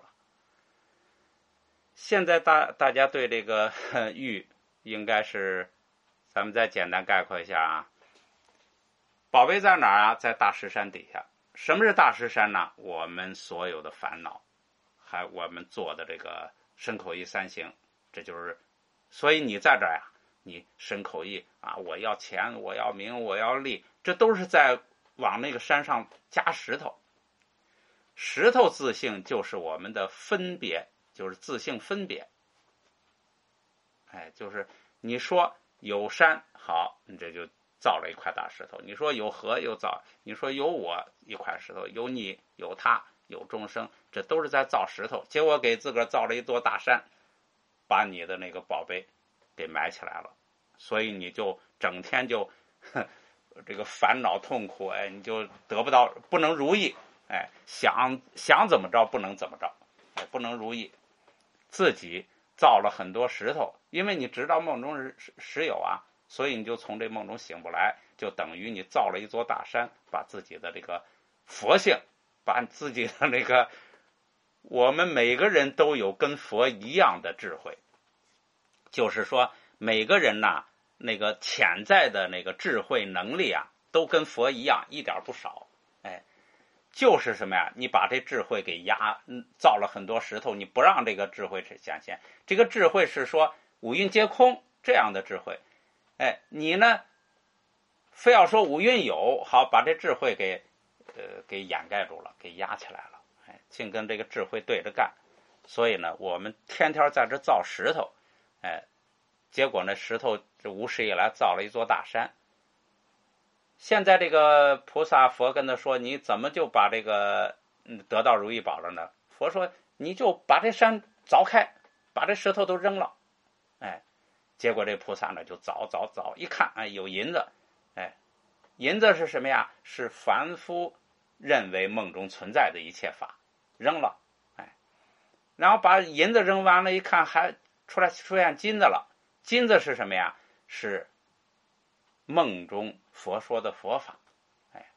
现在大大家对这个欲应该是，咱们再简单概括一下啊。宝贝在哪儿啊？在大石山底下。什么是大石山呢？我们所有的烦恼，还我们做的这个身口意三行，这就是。所以你在这儿呀，你身口意啊，我要钱，我要名，我要利，这都是在往那个山上加石头。石头自性就是我们的分别，就是自性分别。哎，就是你说有山好，你这就造了一块大石头；你说有河又造，你说有我一块石头，有你有他有众生，这都是在造石头。结果给自个儿造了一座大山，把你的那个宝贝给埋起来了。所以你就整天就这个烦恼痛苦，哎，你就得不到，不能如意，哎，想想怎么着不能怎么着，哎，不能如意，自己造了很多石头，因为你知道梦中是实有啊，所以你就从这梦中醒不来，就等于你造了一座大山，把自己的这个佛性，把自己的那个，我们每个人都有跟佛一样的智慧，就是说每个人呐，那个潜在的那个智慧能力啊，都跟佛一样，一点不少。哎，就是什么呀？你把这智慧给压，造了很多石头，你不让这个智慧显现。这个智慧是说五蕴皆空这样的智慧。哎，你呢，非要说五蕴有，好，把这智慧给呃给掩盖住了，给压起来了。哎，净跟这个智慧对着干。所以呢，我们天天在这造石头，哎，结果呢，石头这无始以来造了一座大山。现在这个菩萨佛跟他说，你怎么就把这个得到如意宝了呢？佛说，你就把这山凿开，把这石头都扔了。哎，结果这菩萨呢就凿凿凿，一看，哎，有银子。哎，银子是什么呀？是凡夫认为梦中存在的一切法，扔了。哎，然后把银子扔完了，一看还出来出现金子了。金子是什么呀？是梦中佛说的佛法。哎，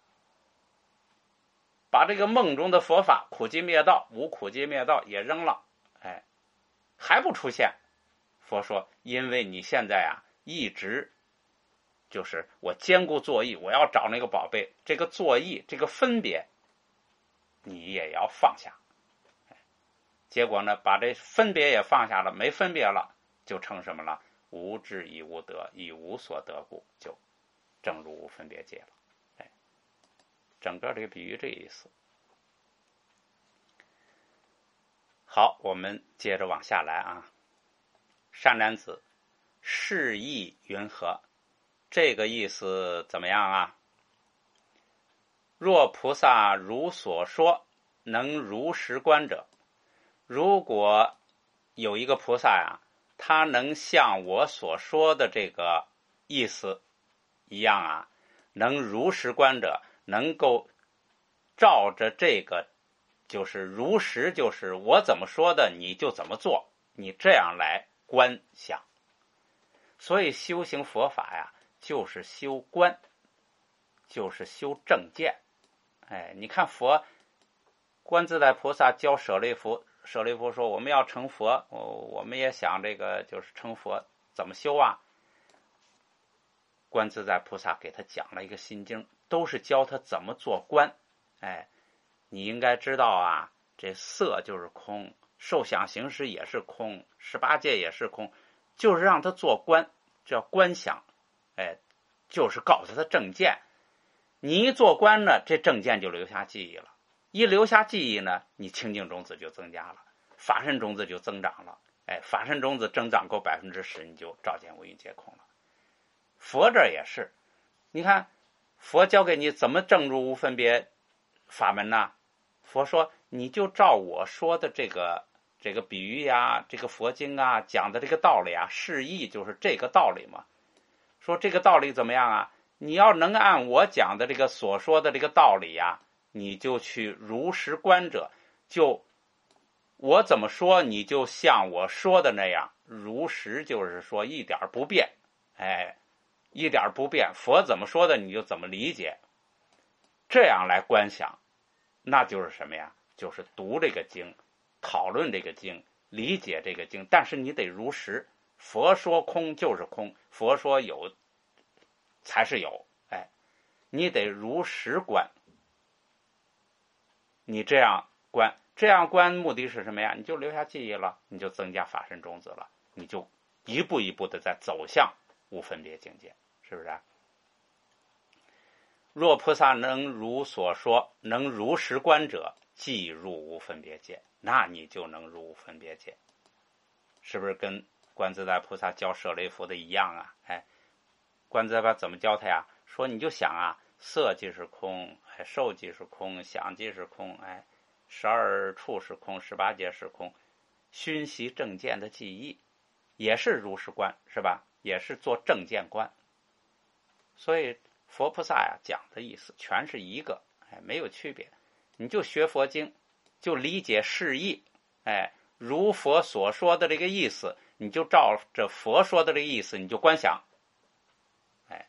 把这个梦中的佛法苦集灭道、无苦集灭道也扔了。哎，还不出现。佛说，因为你现在啊，一直就是我兼顾作意，我要找那个宝贝，这个作意，这个分别，你也要放下。哎，结果呢，把这分别也放下了，没分别了，就成什么了？无智亦无得，以无所得故，就正入无分别界了。哎，整个这个比喻这意思。好，我们接着往下来啊。善男子，是意云何？这个意思怎么样啊？若菩萨如所说，能如实观者，如果有一个菩萨呀，他能像我所说的这个意思一样啊，能如实观者，能够照着这个，就是如实，就是我怎么说的你就怎么做，你这样来观想。所以修行佛法呀，就是修观，就是修正见。哎，你看佛观自在菩萨教舍利弗，舍利弗说我们要成佛，我们也想这个就是成佛，怎么修啊？观自在菩萨给他讲了一个心经，都是教他怎么做观。哎，你应该知道啊，这色就是空，受想行识也是空，十八界也是空，就是让他做观，叫观想。哎，就是告诉他正见。你一做观呢，这正见就留下记忆了。一留下记忆呢，你清净种子就增加了，法身种子就增长了。哎，法身种子增长够百分之十，你就照见无蕴皆空了。佛这也是，你看佛教给你怎么证入无分别法门呢？ 佛说你就照我说的这个这个比喻呀，这个佛经啊讲的这个道理啊，释义就是这个道理嘛。说这个道理怎么样啊？你要能按我讲的这个所说的这个道理呀，你就去如实观者，就我怎么说你就像我说的那样，如实就是说一点不变，哎，一点不变，佛怎么说的你就怎么理解，这样来观想，那就是什么呀？就是读这个经，讨论这个经，理解这个经，但是你得如实。佛说空就是空，佛说有才是有，哎，你得如实观。你这样观，这样观目的是什么呀？你就留下记忆了，你就增加法身种子了，你就一步一步的在走向无分别境界，是不是啊？若菩萨能如所说，能如实观者，即入无分别界，那你就能入无分别界，是不是跟观自在菩萨教舍利弗的一样啊？哎，观自在菩萨怎么教他呀？说你就想啊，色即是空，哎，受即是空，想即是空，哎，十二处是空，十八界是空，熏习正见的记忆，也是如实观，是吧？也是做正见观。所以佛菩萨呀讲的意思全是一个，哎，没有区别。你就学佛经，就理解释义，哎，如佛所说的这个意思，你就照着佛说的这个意思，你就观想，哎，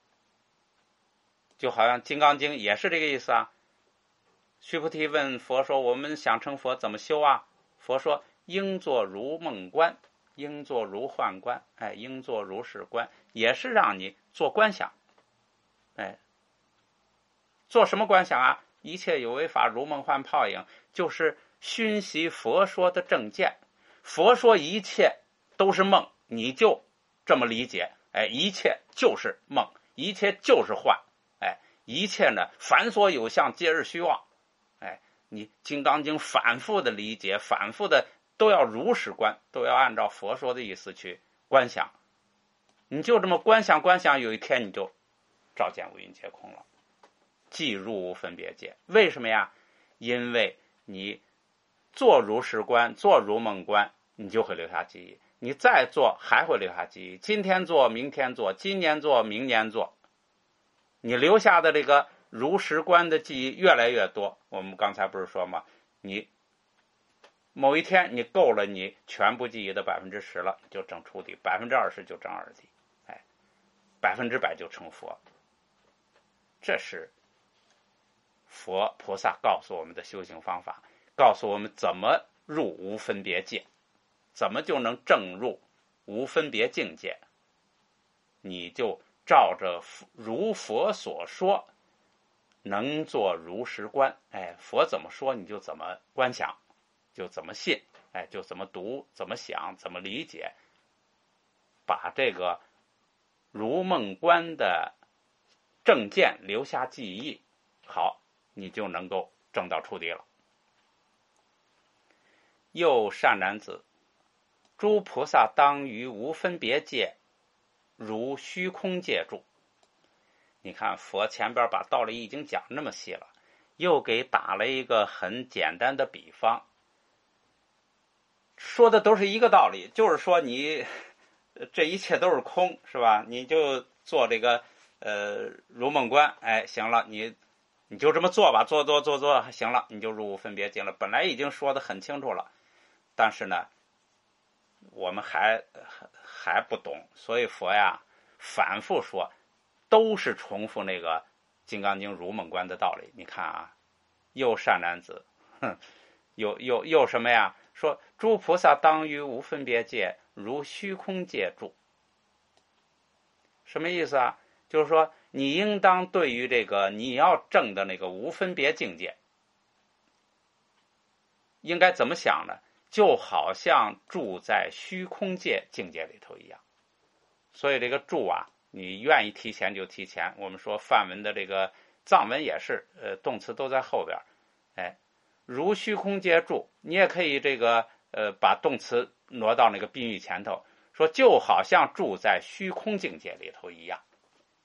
就好像《金刚经》也是这个意思啊。须菩提问佛说：“我们想成佛怎么修啊？”佛说：“应作如梦观，应作如幻观，哎，应作如是观，也是让你做观想，哎，做什么观想啊？一切有为法如梦幻泡影，就是熏习佛说的正见。佛说一切都是梦，你就这么理解，哎，一切就是梦，一切就是幻，哎，一切呢，凡所有相，皆是虚妄。哎，你《金刚经》反复的理解，反复的都要如实观，都要按照佛说的意思去观想。你就这么观想观想，有一天你就照见五蕴皆空了，即入无分别界。为什么呀？因为你做如实观，做如梦观，你就会留下记忆，你再做还会留下记忆，今天做明天做，今年做明年做，你留下的这个如实观的记忆越来越多。我们刚才不是说吗？你某一天你够了你全部记忆的百分之十了，就证初地；百分之二十就证二地，哎，百分之百就成佛。这是佛菩萨告诉我们的修行方法，告诉我们怎么入无分别界，怎么就能证入无分别境界。你就照着如佛所说，能做如实观，哎，佛怎么说你就怎么观想，就怎么信，哎，就怎么读，怎么想，怎么理解，把这个如梦观的正见留下记忆，好，你就能够证到初地了。又善男子，诸菩萨当于无分别界，如虚空界住。你看佛前边把道理已经讲那么细了，又给打了一个很简单的比方，说的都是一个道理，就是说你这一切都是空，是吧？你就做这个呃如梦观，哎，行了，你你就这么做吧，做做做做，行了，你就入无分别境了。本来已经说得很清楚了，但是呢，我们还还不懂，所以佛呀反复说，都是重复那个《金刚经》如梦观的道理。你看啊，又善男子，哼，又又又什么呀？说诸菩萨当于无分别界，如虚空界住。什么意思啊？就是说你应当对于这个你要证的那个无分别境界，应该怎么想呢？就好像住在虚空界境界里头一样。所以这个住啊，你愿意提前就提前。我们说梵文的这个藏文也是，呃，动词都在后边，哎，如虚空界住，你也可以这个呃把动词挪到那个宾语前头，说就好像住在虚空境界里头一样。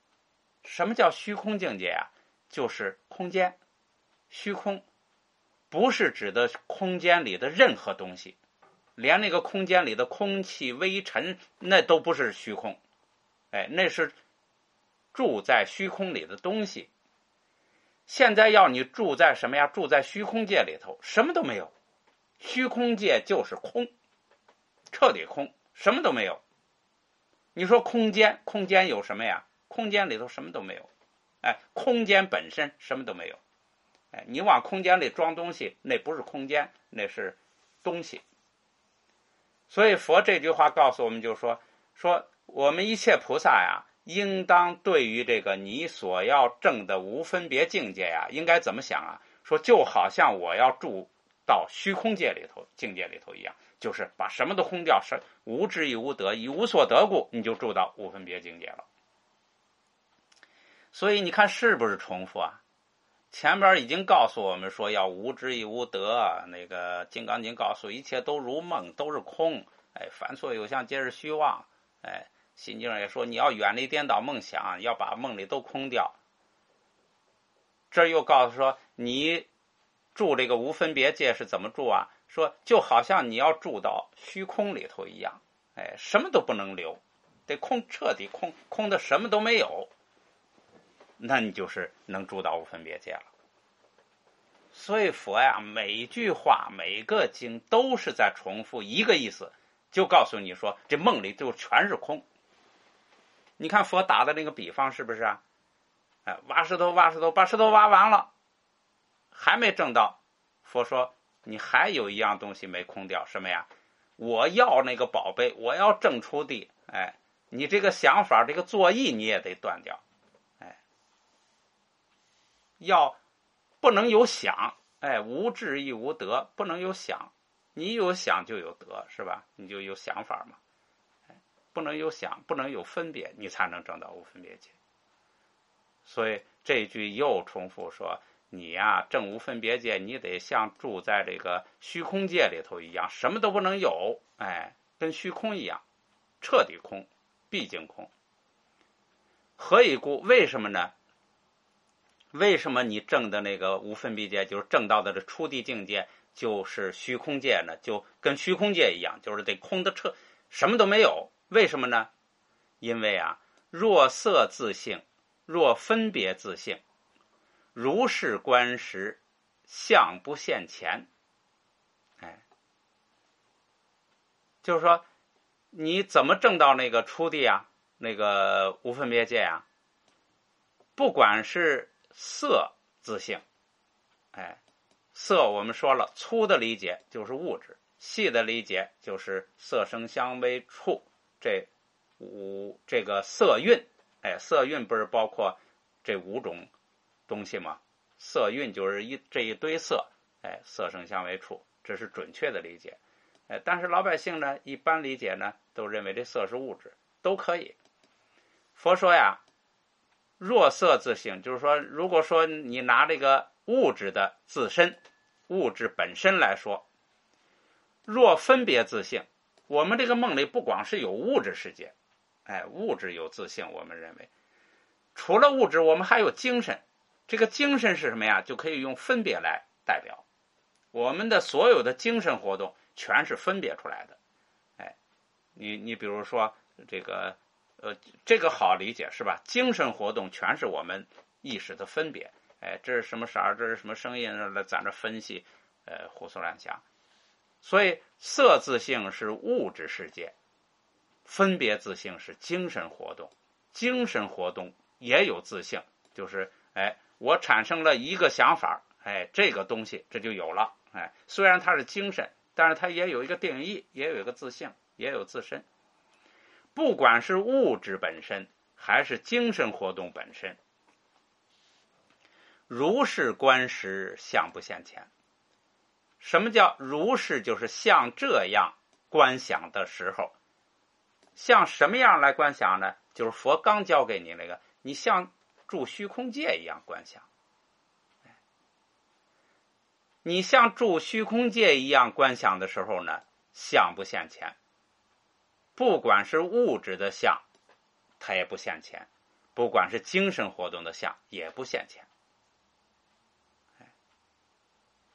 什么叫虚空境界啊？就是空间，虚空， 不是指的空间里的任何东西，连那个空间里的空气、微尘，那都不是虚空，哎，那是住在虚空里的东西。现在要你住在什么呀？住在虚空界里头，什么都没有。虚空界就是空，彻底空，什么都没有。你说空间，空间有什么呀？空间里头什么都没有。哎，空间本身什么都没有。哎，你往空间里装东西，那不是空间，那是东西。所以佛这句话告诉我们，就说说我们一切菩萨呀，应当对于这个你所要证的无分别境界呀，应该怎么想啊？说就好像我要住到虚空界里头、境界里头一样，就是把什么都空掉，是无智亦无得，以无所得故，你就住到无分别境界了。所以你看是不是重复啊？前边已经告诉我们说要无知亦无得，那个《金刚经》告诉一切都如梦，都是空，哎，凡所有相皆是虚妄，哎，《心经》也说你要远离颠倒梦想，要把梦里都空掉。这又告诉说你住这个无分别界是怎么住啊？说就好像你要住到虚空里头一样，哎，什么都不能留，得空，彻底空，空的什么都没有。那你就是能住到无分别界了。所以佛呀，每句话每个经都是在重复一个意思，就告诉你说这梦里就全是空。你看佛打的那个比方是不是啊？哎，挖石头挖石头，把石头挖完了，还没挣到。佛说你还有一样东西没空掉，什么呀？我要那个宝贝，我要挣出地，哎，你这个想法，这个作意你也得断掉。要不能有想，哎，无智亦无得，不能有想，你有想就有得，是吧？你就有想法嘛，哎，不能有想，不能有分别，你才能证到无分别界。所以这一句又重复说，你呀证无分别界，你得像住在这个虚空界里头一样，什么都不能有，哎，跟虚空一样，彻底空，毕竟空。何以故？为什么呢？为什么你证的那个无分别界，就是证到的这初地境界，就是虚空界呢？就跟虚空界一样，就是得空的彻，什么都没有。为什么呢？因为啊，若色自性，若分别自性，如是观时，相不现前。哎，就是说，你怎么证到那个初地啊？那个无分别界啊？不管是色自性，哎，色我们说了，粗的理解就是物质，细的理解就是色声香味触这五这个色蕴，哎，色蕴不是包括这五种东西吗？色蕴就是一这一堆色，哎，色声香味触，这是准确的理解。哎，但是老百姓呢，一般理解呢，都认为这色是物质，都可以。佛说呀，若色自性，就是说，如果说你拿这个物质的自身，物质本身来说，若分别自性，我们这个梦里不光是有物质世界，哎，物质有自性，我们认为，除了物质，我们还有精神。这个精神是什么呀？就可以用分别来代表。我们的所有的精神活动全是分别出来的。哎，你你比如说这个。呃，这个好理解是吧？精神活动全是我们意识的分别，哎，这是什么色儿，这是什么声音，在那分析，呃，胡思乱想。所以色自性是物质世界，分别自性是精神活动，精神活动也有自性，就是哎，我产生了一个想法，哎，这个东西这就有了，哎，虽然它是精神，但是它也有一个定义，也有一个自性，也有自身。不管是物质本身还是精神活动本身，如是观时，相不现前。什么叫如是？就是像这样观想的时候，像什么样来观想呢？就是佛刚教给你那个，你像住虚空界一样观想。你像住虚空界一样观想的时候呢，相不现前。不管是物质的相，它也不现前；不管是精神活动的相，也不现前。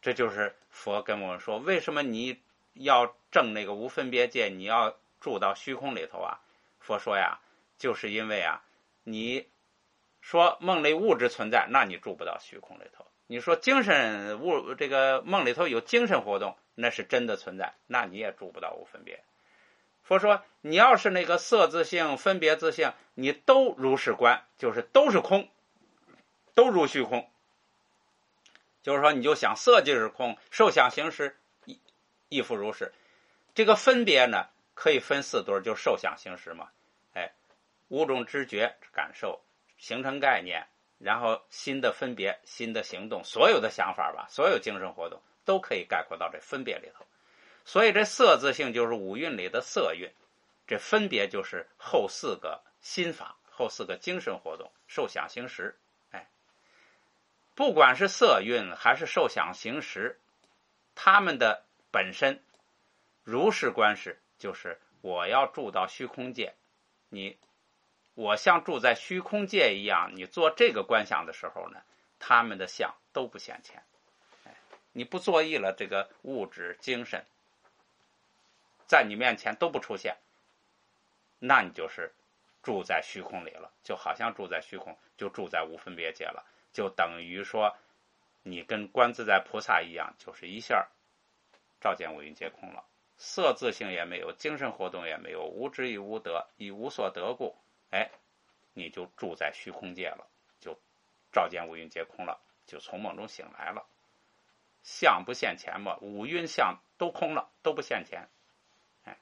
这就是佛跟我们说，为什么你要证那个无分别界，你要住到虚空里头啊？佛说呀，就是因为啊，你说梦里物质存在，那你住不到虚空里头。你说精神物这个梦里头有精神活动，那是真的存在，那你也住不到无分别。佛说你要是那个色自性、分别自性，你都如是观，就是都是空，都如虚空。就是说你就想色即是空，受想行识亦亦复如是。这个分别呢，可以分四对，就受想行识嘛。哎，五种知觉感受形成概念，然后新的分别、新的行动，所有的想法吧，所有精神活动都可以概括到这分别里头。所以这色自性就是五蕴里的色蕴，这分别就是后四个心法，后四个精神活动，受想行识。哎，不管是色蕴还是受想行识，他们的本身如是观是，就是我要住到虚空界，你我像住在虚空界一样，你做这个观想的时候呢，他们的相都不现前。哎，你不作意了，这个物质精神在你面前都不出现，那你就是住在虚空里了，就好像住在虚空，就住在无分别界了，就等于说你跟观自在菩萨一样，就是一下照见五蕴皆空了，色自性也没有，精神活动也没有，无知亦无得，以无所得故，哎，你就住在虚空界了，就照见五蕴皆空了，就从梦中醒来了。相不现前嘛，五蕴相都空了，都不现前。哎，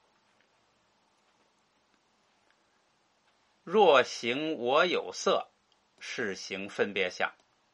若行我有色，是行分别相。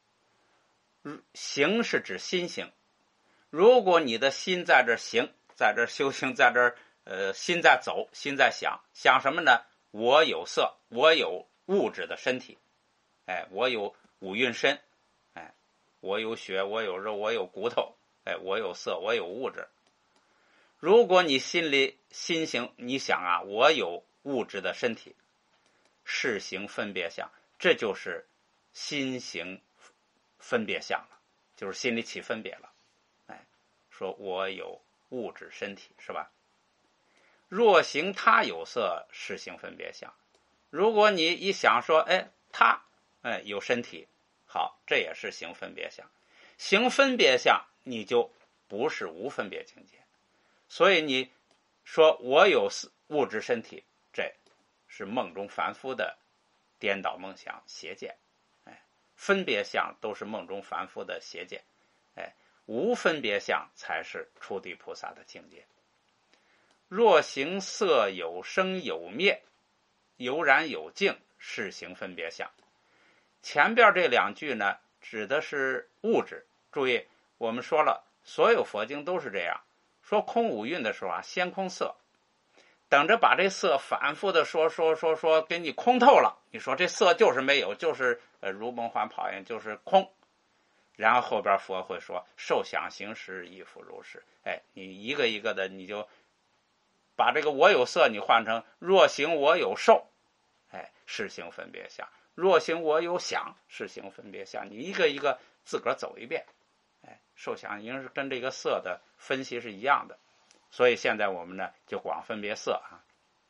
行是指心行，如果你的心在这行，在这修行，在这呃心在走，心在想，想什么呢？我有色，我有物质的身体，哎，我有五蕴身，哎，我有血，我有肉，我有骨头，哎，我有色，我有物质。如果你心里心行，你想啊，我有物质的身体，是行分别相，这就是心行分别相了，就是心里起分别了。哎，说我有物质身体，是吧？若行他有色，是行分别相。如果你一想说，哎，他哎有身体，好，这也是行分别相。行分别相，你就不是无分别境界。所以你说我有物质身体，这是梦中凡夫的颠倒梦想邪见。哎，分别相都是梦中凡夫的邪见。哎，无分别相才是初地菩萨的境界。若行色有生有灭，有染有净，是行分别相。前边这两句呢，指的是物质。注意，我们说了，所有佛经都是这样说，空五蕴的时候啊，先空色，等着把这色反复的说说说说给你空透了，你说这色就是没有，就是呃如梦幻泡影，就是空。然后后边佛会说受想行识亦复如是。哎，你一个一个的，你就把这个我有色你换成若行我有受，哎，是行分别相。若行我有想，是行分别相。你一个一个自个儿走一遍。哎，受想行识跟这个色的分析是一样的。所以现在我们呢就光分别色啊。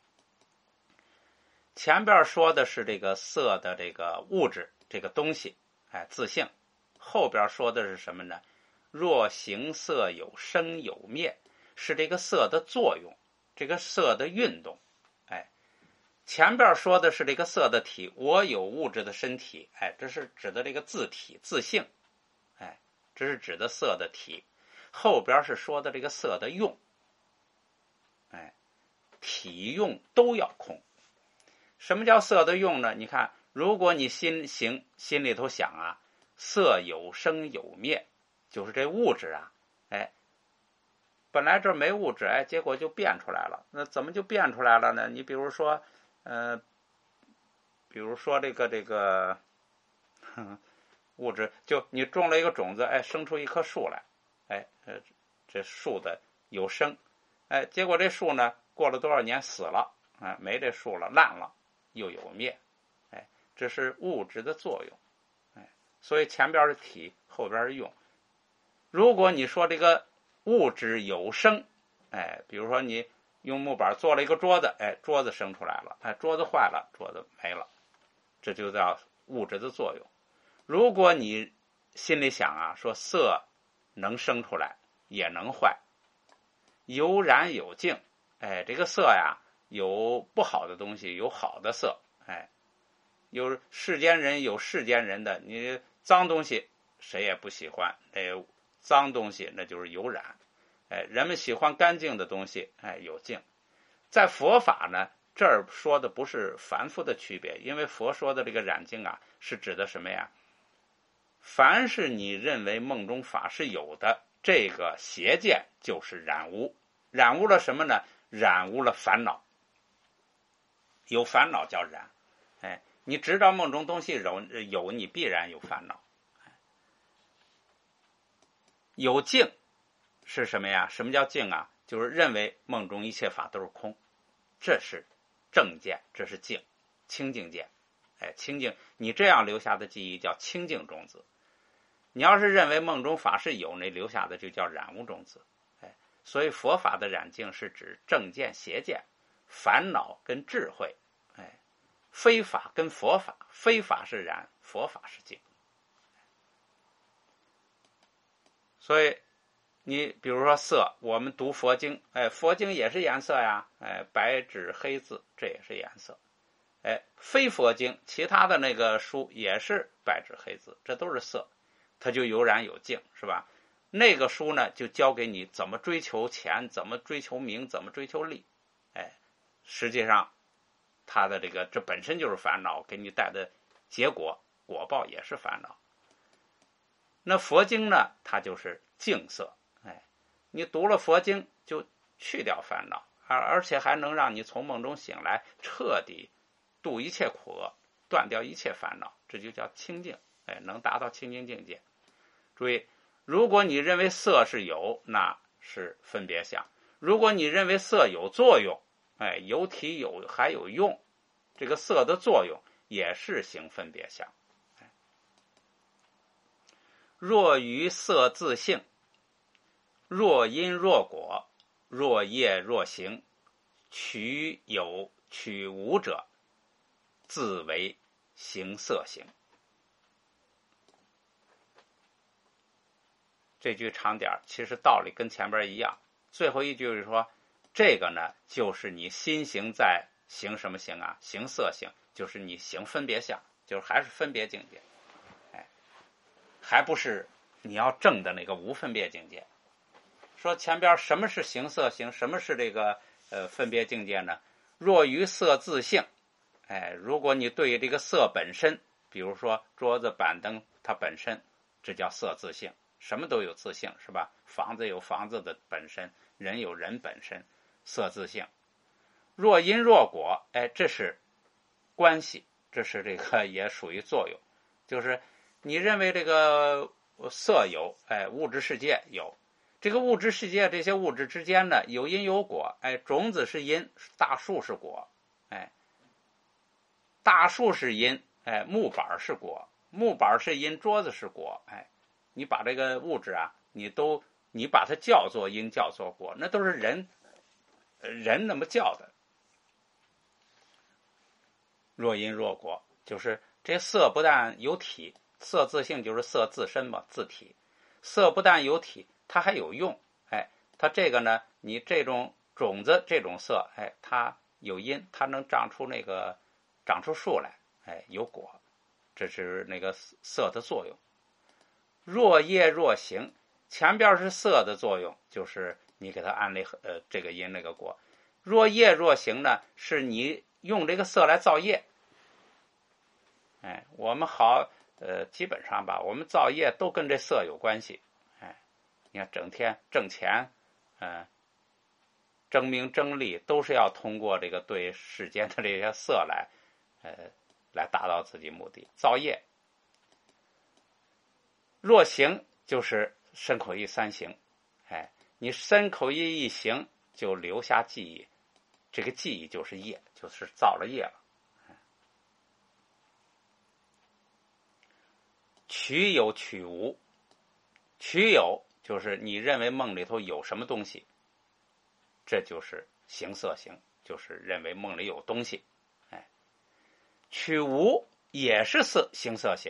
前边说的是这个色的这个物质这个东西，哎，自性。后边说的是什么呢？若行色有生有灭，是这个色的作用，这个色的运动。哎，前边说的是这个色的体，我有物质的身体，哎，这是指的这个自体自性，哎，这是指的色的体。后边是说的这个色的用，哎，体用都要空。什么叫色的用呢？你看，如果你心行心里头想啊，色有生有灭，就是这物质啊，哎，本来这没物质，哎，结果就变出来了。那怎么就变出来了呢？你比如说，呃，比如说这个这个物质，就你种了一个种子，哎，生出一棵树来，哎，呃，这树的有生，哎，结果这树呢，过了多少年死了，哎，没这树了，烂了，又有灭，哎，这是物质的作用。所以前边是体，后边是用。 如果你说这个物质有生，哎，比如说你用木板做了一个桌子，哎，桌子生出来了，哎，桌子坏了，桌子没了，这就叫物质的作用。如果你心里想啊，说色能生出来，也能坏，有染有净，哎，这个色呀，有不好的东西，有好的色，哎，有世间人有世间人的，你脏东西谁也不喜欢，哎，脏东西那就是有染，哎，人们喜欢干净的东西，哎，有净。在佛法呢，这儿说的不是凡夫的区别，因为佛说的这个染净啊，是指的什么呀？凡是你认为梦中法是有的，这个邪见就是染污，染污了什么呢？染污了烦恼，有烦恼叫染，哎，你知道梦中东西有，有你必然有烦恼。有净是什么呀？什么叫净啊？就是认为梦中一切法都是空，这是正见，这是净，清净见。哎，清净，你这样留下的记忆叫清净种子。你要是认为梦中法是有，那留下的就叫染污种子。哎，所以佛法的染净是指正见、邪见、烦恼跟智慧。哎，非法跟佛法，非法是染，佛法是净。所以你比如说色，我们读佛经，哎，佛经也是颜色呀，哎，白纸黑字，这也是颜色。哎，非佛经，其他的那个书也是白纸黑字，这都是色，它就有染有净，是吧？那个书呢，就教给你怎么追求钱，怎么追求名，怎么追求利。哎，实际上，它的这个这本身就是烦恼，给你带的结果果报也是烦恼。那佛经呢，它就是净色，哎，你读了佛经就去掉烦恼，而而且还能让你从梦中醒来，彻底度一切苦厄，断掉一切烦恼，这就叫清净，哎，能达到清净境界。注意，如果你认为色是有，那是分别相；如果你认为色有作用，哎，有体有还有用，这个色的作用也是行分别相。若于色自性，若因若果，若业若行，取有取无者，自为行色行。这句长点其实道理跟前边一样，最后一句是说，这个呢，就是你心行在行什么行啊？行色行，就是你行分别相，就是还是分别境界。还不是你要证的那个无分别境界。说前边什么是行色行，什么是这个呃分别境界呢？若于色自性，哎，如果你对于这个色本身，比如说桌子板灯它本身，这叫色自性，什么都有自性，是吧？房子有房子的本身，人有人本身，色自性。若因若果，哎，这是关系，这是这个也属于作用，就是你认为这个色有，哎，物质世界有，这个物质世界这些物质之间呢，有因有果，哎，种子是因，大树是果，哎，大树是因，哎，木板是果，木板是因，桌子是果，哎，你把这个物质啊，你都你把它叫做因，叫做果，那都是人人那么叫的。若因若果，就是这色不但有体，色自性就是色自身嘛，自体。色不但有体，它还有用。哎，它这个呢，你这种种子这种色，哎，它有因，它能长出那个长出树来，哎，有果，这是那个色的作用。若业若行，前边是色的作用，就是你给它安了呃这个因那个果。若业若行呢，是你用这个色来造业。哎，我们好，呃，基本上吧，我们造业都跟这色有关系。哎，你看整天挣钱，嗯、呃，争名争利，都是要通过这个对世间的这些色来，呃，来达到自己目的，造业。若行就是身口意三行，哎，你身口意一行就留下记忆，这个记忆就是业，就是造了业了。取有取无，取有就是你认为梦里头有什么东西，这就是形色行，就是认为梦里有东西。哎，取无也是色形色行，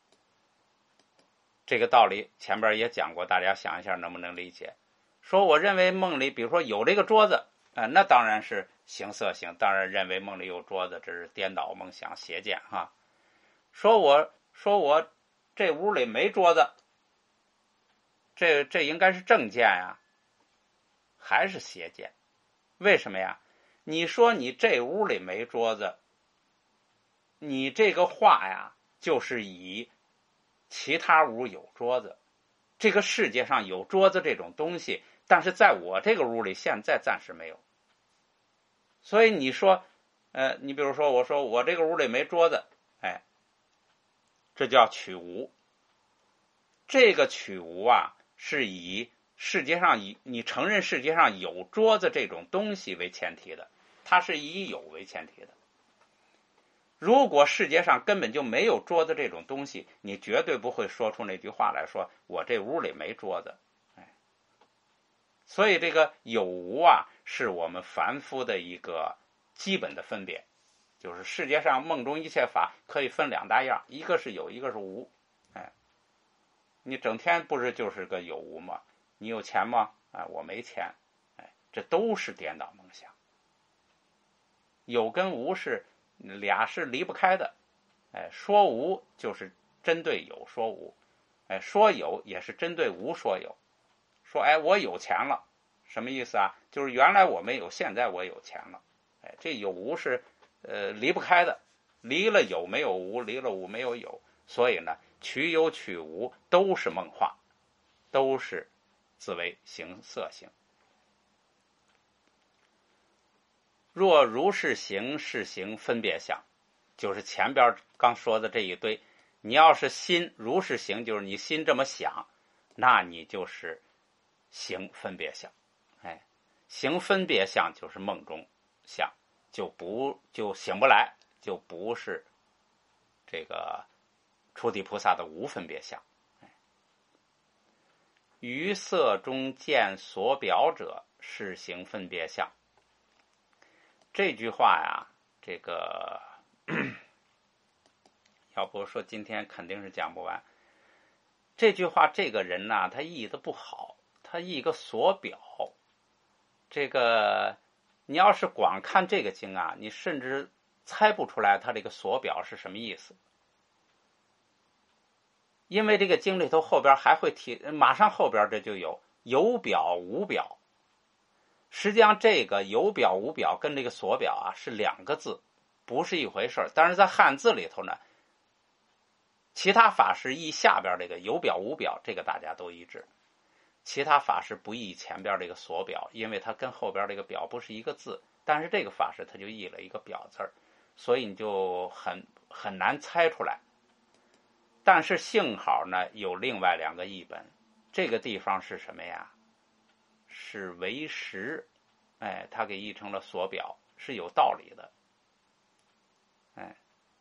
这个道理前边也讲过，大家想一下能不能理解？说我认为梦里，比如说有这个桌子，呃、那当然是形色行，当然认为梦里有桌子，这是颠倒梦想邪见哈。说我说我这屋里没桌子，这这应该是正见呀，还是邪见？为什么呀？你说你这屋里没桌子，你这个话呀，就是以其他屋有桌子，这个世界上有桌子这种东西，但是在我这个屋里现在暂时没有。所以你说，呃，你比如说我说我这个屋里没桌子，哎，这叫取无。这个取无啊，是以世界上以你承认世界上有桌子这种东西为前提的，它是以有为前提的。如果世界上根本就没有桌子这种东西，你绝对不会说出那句话来说我这屋里没桌子。哎，所以这个有无啊，是我们凡夫的一个基本的分别，就是世界上梦中一切法可以分两大样，一个是有，一个是无。哎，你整天不是就是个有无吗？你有钱吗？哎，我没钱。哎，这都是颠倒梦想。有跟无是俩是离不开的。哎，说无就是针对有说无，哎，说有也是针对无说有。说哎，我有钱了，什么意思啊？就是原来我没有，现在我有钱了。哎，这有无是呃离不开的，离了有没有无，离了无没有有。所以呢，取有取无都是梦话，都是自为形色行。若如是行是行分别相，就是前边刚说的这一堆。你要是心如是行，就是你心这么想，那你就是行分别相。哎，行分别相就是梦中相，就不就醒不来，就不是这个初地菩萨的无分别相。哎，于色中见所表者，是行分别相。这句话呀，这个要不说今天肯定是讲不完。这句话这个人呢，他译的不好，他译个所表。这个你要是光看这个经啊，你甚至猜不出来他这个所表是什么意思。因为这个经里头后边还会提，马上后边这就有有表无表。实际上这个有表无表跟这个所表啊是两个字，不是一回事。但是在汉字里头呢，其他法师译下边这个有表无表，这个大家都一致。其他法师不译前边这个所表，因为它跟后边这个表不是一个字，但是这个法师他就译了一个表字，所以你就很很难猜出来。但是幸好呢，有另外两个译本。这个地方是什么呀？是为实。哎，他给译成了所表，是有道理的。哎，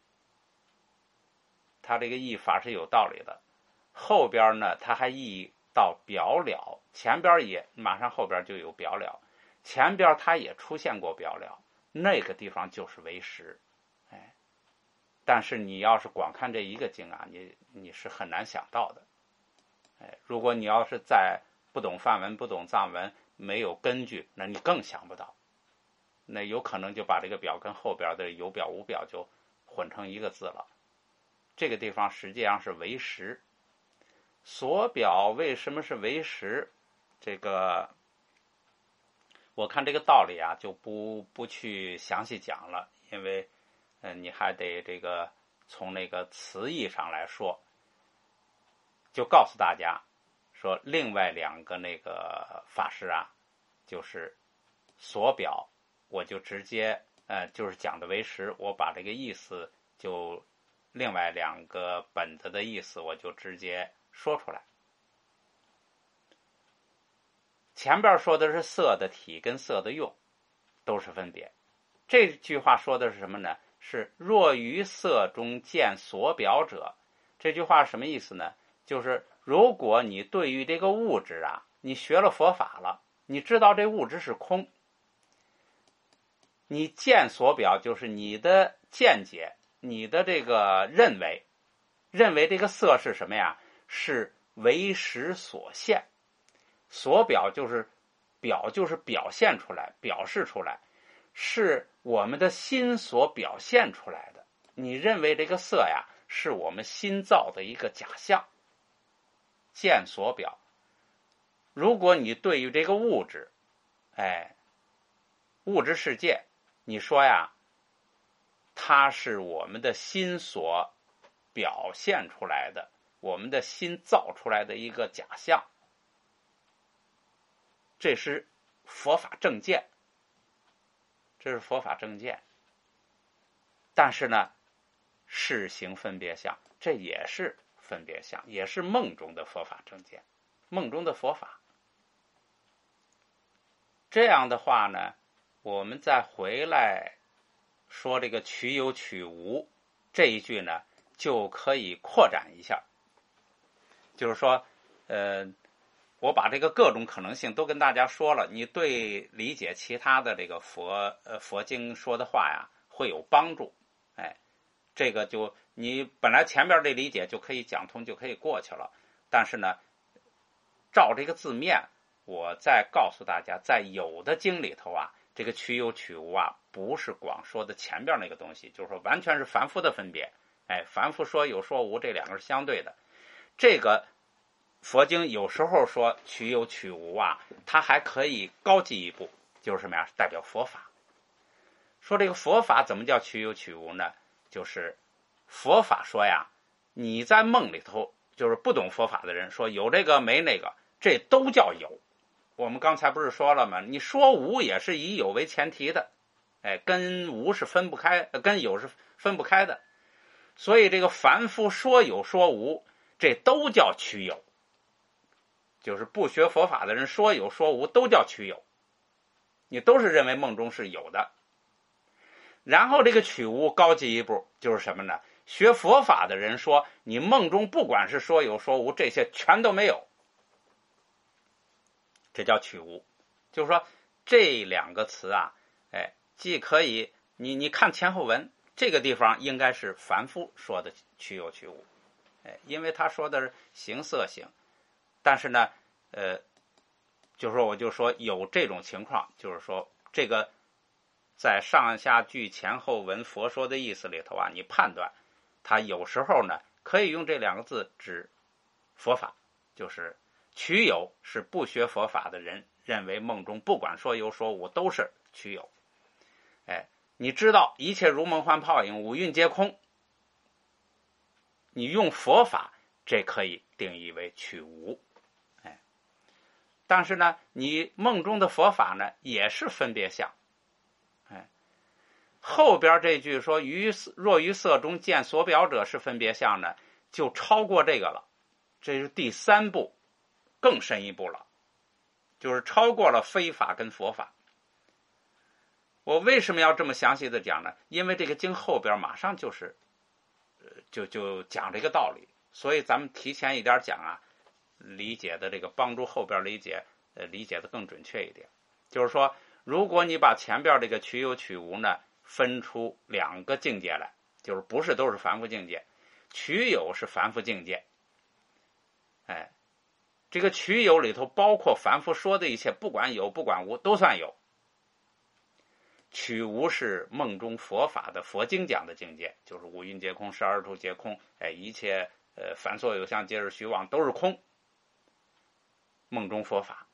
他这个译法是有道理的。后边呢，他还译到表了，前边也马上后边就有表了，前边他也出现过表了，那个地方就是为实。哎，但是你要是光看这一个经啊，你你是很难想到的。哎，如果你要是在不懂梵文、不懂藏文，没有根据，那你更想不到。那有可能就把这个表跟后边的有表无表就混成一个字了。这个地方实际上是为实。所表为什么是为实？这个我看这个道理啊，就不不去详细讲了，因为呃你还得这个从那个词义上来说，就告诉大家说，另外两个那个法师啊，就是所表，我就直接呃就是讲的为实，我把这个意思就另外两个本子的意思我就直接说出来。前边说的是色的体跟色的用，都是分别。这句话说的是什么呢？是若于色中见所表者。这句话什么意思呢？就是如果你对于这个物质啊，你学了佛法了，你知道这物质是空，你见所表就是你的见解，你的这个认为，认为这个色是什么呀？是为识所现，所表就是表就是表现出来，表示出来，是我们的心所表现出来的。你认为这个色呀，是我们心造的一个假象，见所表。如果你对于这个物质，哎，物质世界，你说呀，它是我们的心所表现出来的，我们的心造出来的一个假象，这是佛法正见，这是佛法正见。但是呢，事行分别相，这也是分别相，也是梦中的佛法正见，梦中的佛法。这样的话呢，我们再回来说这个取有取无这一句呢，就可以扩展一下。就是说，呃，我把这个各种可能性都跟大家说了，你对理解其他的这个佛呃佛经说的话呀，会有帮助。哎，这个就你本来前边这理解就可以讲通，就可以过去了。但是呢，照这个字面，我再告诉大家，在有的经里头啊，这个取有取无啊，不是光说的前边那个东西，就是说完全是凡夫的分别。哎，凡夫说有说无，这两个是相对的。这个佛经有时候说取有取无啊，它还可以高级一步，就是什么呀？代表佛法。说这个佛法怎么叫取有取无呢？就是佛法说呀，你在梦里头，就是不懂佛法的人说有这个没那个，这都叫有。我们刚才不是说了吗？你说无也是以有为前提的，哎，跟无是分不开，跟有是分不开的。所以这个凡夫说有说无，这都叫取有。就是不学佛法的人说有说无都叫取有，你都是认为梦中是有的。然后这个取无高级一步，就是什么呢？学佛法的人说你梦中不管是说有说无，这些全都没有，这叫取无。就是说这两个词啊，哎，既可以你你看前后文，这个地方应该是凡夫说的取有取无，哎，因为他说的是形色行。但是呢，呃，就是说，我就说有这种情况，就是说，这个在上下句前后文佛说的意思里头啊，你判断他有时候呢，可以用这两个字指佛法，就是取有是不学佛法的人认为梦中不管说有说无都是取有。哎，你知道一切如梦幻泡影，五蕴皆空，你用佛法，这可以定义为取无。但是呢，你梦中的佛法呢，也是分别相。哎，后边这句说于若于色中见所表者是分别相呢，就超过这个了。这是第三步，更深一步了，就是超过了非法跟佛法。我为什么要这么详细的讲呢？因为这个经后边马上就是就就讲这个道理，所以咱们提前一点讲啊，理解的这个帮助后边理解，呃，理解的更准确一点。就是说，如果你把前边这个取有取无呢，分出两个境界来，就是不是都是凡夫境界，取有是凡夫境界，哎，这个取有里头包括凡夫说的一切，不管有不管无都算有。取无是梦中佛法的佛经讲的境界，就是五蕴皆空，十二处皆空，哎，一切呃凡所有相皆是虚妄，都是空。梦中佛法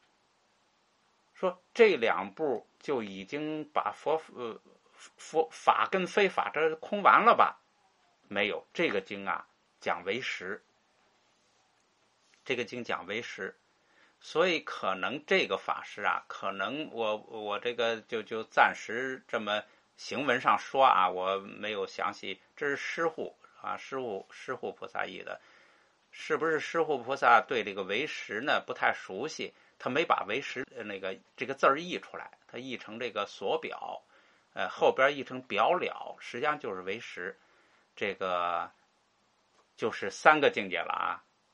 说这两步就已经把佛呃佛法跟非法这空完了吧？没有，这个经啊讲为实，这个经讲为实，所以可能这个法师啊，可能我我这个就就暂时这么行文上说啊，我没有详细，这是师护啊，师护师护菩萨译的。是不是师护菩萨对这个为实呢不太熟悉？他没把为实那个这个字儿译出来，他译成这个所表，呃，后边译成表了，实际上就是为实。这个就是三个境界了啊，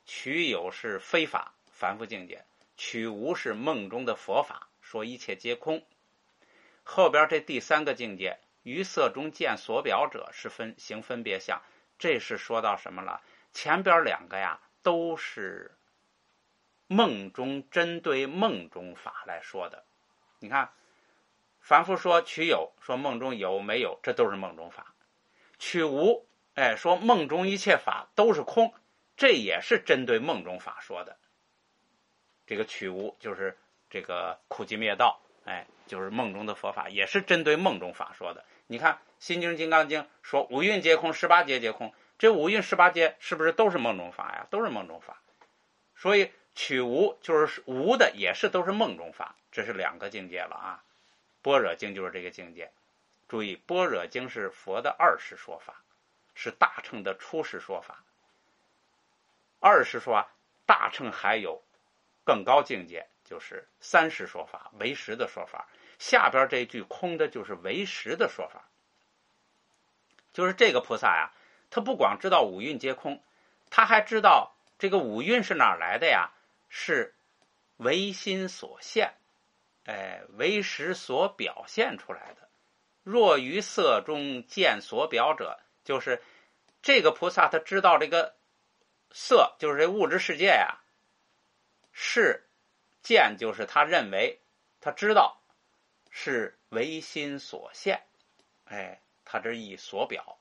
取有是非法凡夫境界，取无是梦中的佛法，说一切皆空。后边这第三个境界，于色中见所表者，是分行分别相，这是说到什么了？前边两个呀，都是梦中针对梦中法来说的。你看，凡夫说取有，说梦中有没有，这都是梦中法。取无，哎，说梦中一切法都是空，这也是针对梦中法说的。这个取无就是这个苦集灭道，哎，就是梦中的佛法，也是针对梦中法说的。你看《心经》《金刚经》说五蕴皆空，十八界皆空，这五蕴十八界是不是都是梦中法呀？都是梦中法。所以取无就是无的，也是都是梦中法，这是两个境界了啊。般若经就是这个境界。注意，般若经是佛的二世说法，是大乘的初世说法。二世说法，大乘还有更高境界，就是三世说法，唯识的说法。下边这句空的就是唯识的说法，就是这个菩萨呀，他不光知道五蕴皆空，他还知道这个五蕴是哪儿来的呀？是唯心所现，哎，唯识所表现出来的。若于色中见所表者，就是这个菩萨他知道这个色，就是这物质世界呀，是见，就是他认为他知道是唯心所现，哎，他这一所表，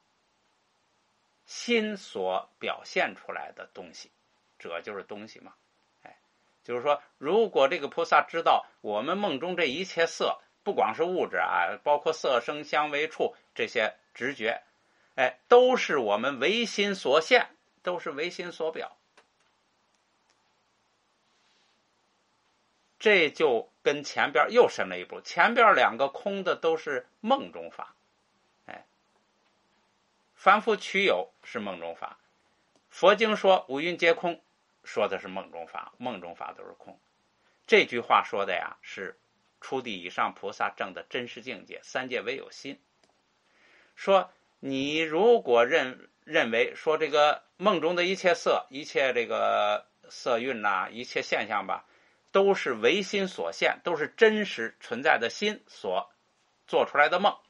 心所表现出来的东西，这就是东西嘛，哎，就是说，如果这个菩萨知道我们梦中这一切色，不光是物质啊，包括色声香味触这些直觉，哎，都是我们唯心所现，都是唯心所表。这就跟前边又深了一步，前边两个空的都是梦中法，哎，凡夫取有是梦中法，佛经说五蕴皆空，说的是梦中法，梦中法都是空。这句话说的呀，是初地以上菩萨证的真实境界，三界唯有心。说你如果认认为说这个梦中的一切色，一切这个色蕴呐、啊，一切现象吧，都是唯心所现，都是真实存在的心所做出来的梦。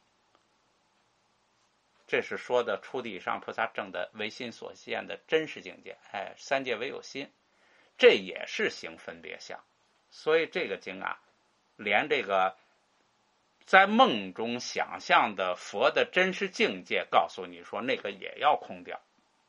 这是说的初地以上菩萨证的唯心所现的真实境界，哎，三界唯有心，这也是行分别相。所以这个经啊，连这个在梦中想象的佛的真实境界，告诉你说那个也要空掉。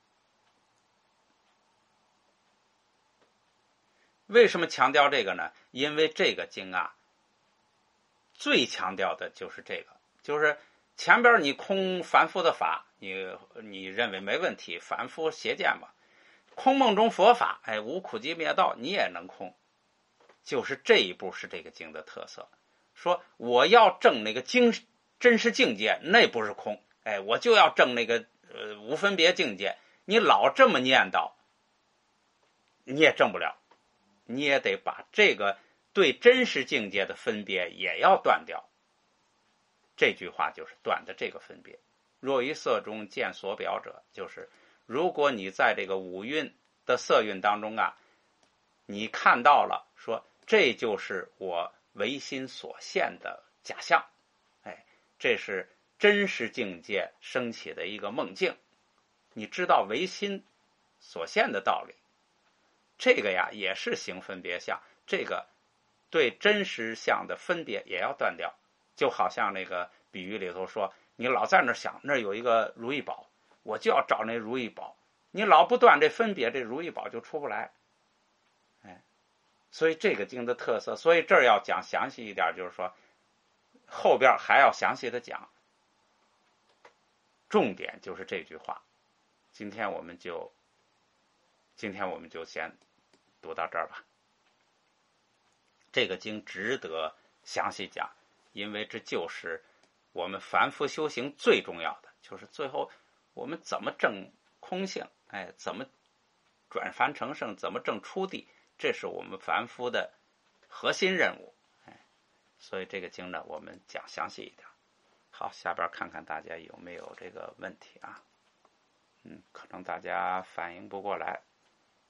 为什么强调这个呢？因为这个经啊，最强调的就是这个，就是前边你空凡夫的法，你你认为没问题，凡夫邪见嘛。空梦中佛法，哎，无苦集灭道，你也能空。就是这一步是这个经的特色。说我要证那个经真实境界，那不是空，哎，我就要证那个呃无分别境界。你老这么念叨，你也证不了。你也得把这个对真实境界的分别也要断掉。这句话就是断的这个分别。若于色中见所表者，就是如果你在这个五蕴的色蕴当中啊，你看到了说这就是我唯心所现的假象，哎，这是真实境界升起的一个梦境，你知道唯心所现的道理，这个呀也是行分别相，这个对真实相的分别也要断掉。就好像那个比喻里头说，你老在那想那有一个如意宝，我就要找那如意宝，你老不断这分别，这如意宝就出不来。哎，所以这个经的特色，所以这儿要讲详细一点，就是说后边还要详细的讲，重点就是这句话。今天我们就今天我们就先读到这儿吧。这个经值得详细讲，因为这就是我们凡夫修行最重要的，就是最后我们怎么证空性，哎，怎么转凡成圣，怎么证初地，这是我们凡夫的核心任务。哎，所以这个经呢，我们讲详细一点。好，下边看看大家有没有这个问题啊？嗯，可能大家反应不过来。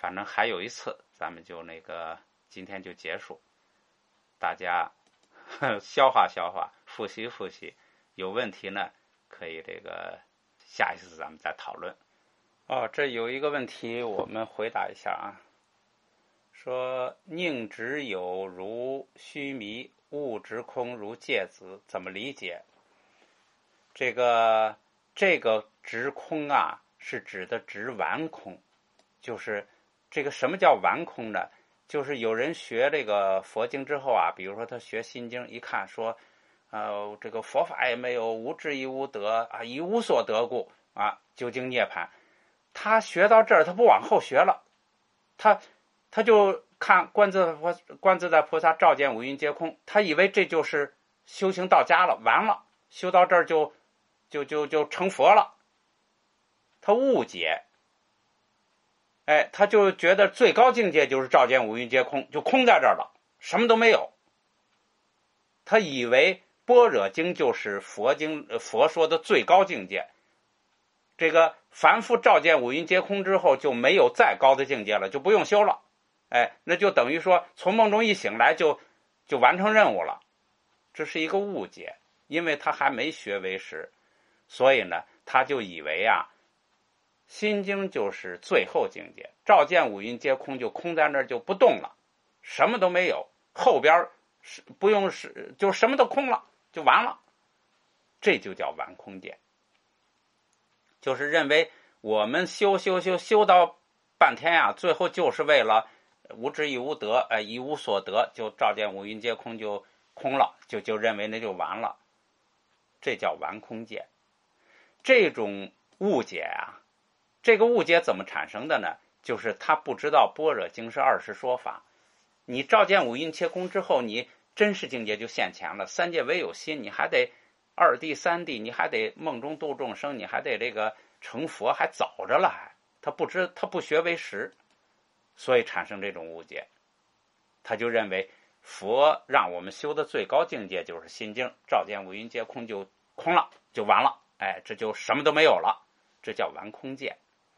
反正还有一次，咱们就那个今天就结束，大家呵消化消化，复习复习，有问题呢可以这个下一次咱们再讨论。哦，这有一个问题我们回答一下啊，说宁直有如须弥，物直空如芥子，怎么理解？这个这个直空啊，是指的直完空，就是这个什么叫完空呢？就是有人学这个佛经之后啊，比如说他学心经，一看说，呃，这个佛法也没有，无智亦无得啊，一无所得故啊，究竟涅槃。他学到这儿，他不往后学了，他他就看观自佛观自在菩萨照见五蕴皆空，他以为这就是修行到家了，完了，修到这儿就就就就成佛了。他误解，哎，他就觉得最高境界就是照见五蕴皆空，就空在这儿了，什么都没有。他以为般若经就是佛经佛说的最高境界。这个凡夫照见五蕴皆空之后，就没有再高的境界了，就不用修了。哎，那就等于说从梦中一醒来就就完成任务了。这是一个误解，因为他还没学为实，所以呢，他就以为啊，心经就是最后境界，照见五蕴皆空，就空在那儿就不动了，什么都没有，后边是不用是就什么都空了，就完了。这就叫完空见。就是认为我们修修修修到半天呀、啊，最后就是为了无智亦无得，哎，一无所得，就照见五蕴皆空，就空了，就就认为那就完了，这叫完空见。这种误解啊，这个误解怎么产生的呢？就是他不知道般若经是二十说法，你照见五蕴皆空之后，你真实境界就现前了，三界唯有心，你还得二谛三谛，你还得梦中度众生，你还得这个成佛，还早着了，还他不知他不学为实，所以产生这种误解。他就认为佛让我们修的最高境界就是心经，照见五蕴皆空就空了，就完了，哎，这就什么都没有了，这叫完空见。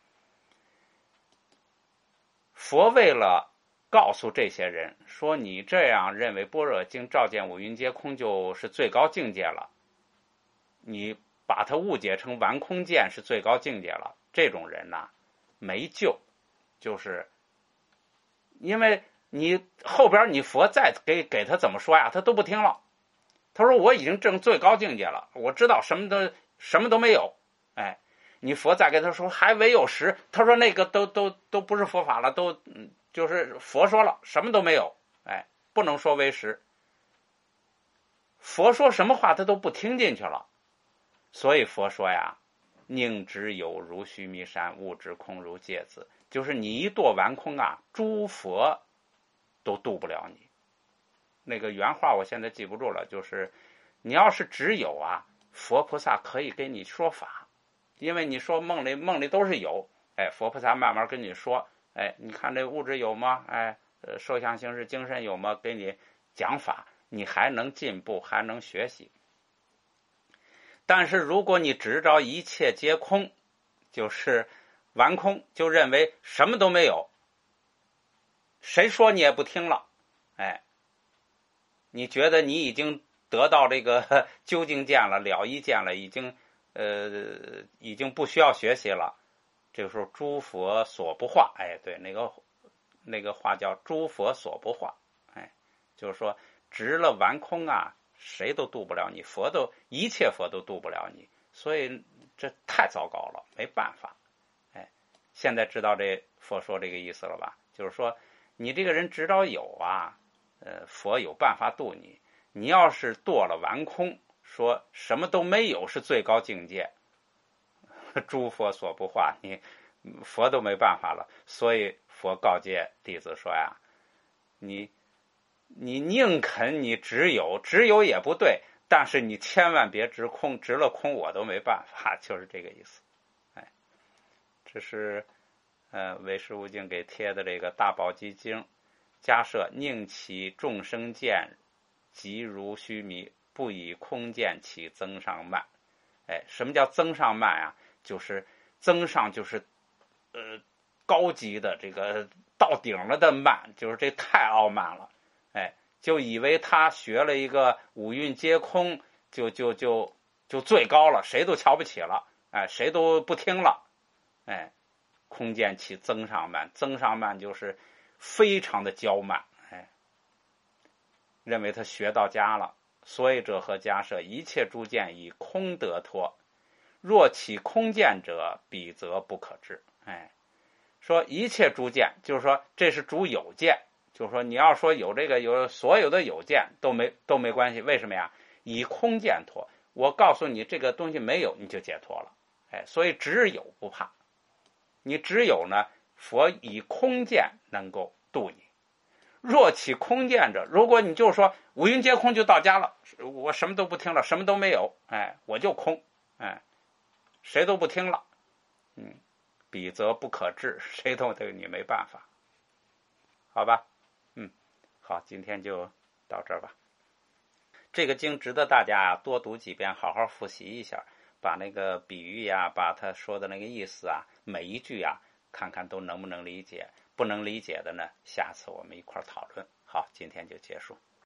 佛为了告诉这些人说，你这样认为般若经照见五蕴皆空就是最高境界了，你把它误解成完空见是最高境界了，这种人呢、啊、没救。就是因为你后边你佛再给给他怎么说呀，他都不听了。他说我已经证最高境界了，我知道什么都什么都没有。哎，你佛再给他说还唯有实，他说那个都都都不是佛法了，都就是佛说了什么都没有，哎，不能说为实。佛说什么话他都不听进去了。所以佛说呀，宁直有如须弥山，物直空如芥子，就是你一堕完空啊，诸佛都渡不了你。那个原话我现在记不住了，就是你要是只有啊，佛菩萨可以给你说法，因为你说梦里梦里都是有，哎，佛菩萨慢慢跟你说，哎，你看这物质有吗？哎，呃，受想行识精神有吗？给你讲法，你还能进步，还能学习。但是如果你执着一切皆空，就是完空，就认为什么都没有，谁说你也不听了，哎，你觉得你已经得到这个究竟见了，了义见了，已经呃已经不需要学习了。这个时候诸佛所不化，哎，对，那个那个话叫诸佛所不化，哎，就是说执了完空啊，谁都渡不了你，佛都一切佛都渡不了你，所以这太糟糕了，没办法。哎，现在知道这佛说这个意思了吧？就是说你这个人执着有啊，呃，佛有办法渡你。你要是堕了完空，说什么都没有是最高境界，诸佛所不化，你佛都没办法了。所以佛告诫弟子说呀，你你宁肯你只有，只有也不对，但是你千万别执空，执了空我都没办法，就是这个意思。哎，这是呃唯识无尽给贴的这个大宝积经，假设宁起众生见，即如须弥，不以空见起增上慢。哎，什么叫增上慢啊？就是增上就是呃高级的这个到顶了的慢，就是这太傲慢了，哎，就以为他学了一个五蕴皆空，就就就就最高了，谁都瞧不起了，哎，谁都不听了，哎，空见其增上慢，增上慢就是非常的骄慢，哎，认为他学到家了。所以者何假设一切诸见以空得脱，若起空见者，彼则不可知。哎，说一切诸见，就是说这是主有见，就是说你要说有这个有所有的有见都没都没关系，为什么呀？以空见脱，我告诉你这个东西没有，你就解脱了。哎，所以只有不怕，你只有呢，佛以空见能够度你。若起空见者，如果你就说五蕴皆空就到家了，我什么都不听了，什么都没有，哎，我就空，哎，谁都不听了，嗯，彼则不可治，谁都对你没办法，好吧？嗯，好，今天就到这儿吧。这个经值得大家多读几遍，好好复习一下，把那个比喻呀，把他说的那个意思啊，每一句啊，看看都能不能理解。不能理解的呢，下次我们一块儿讨论。好，今天就结束。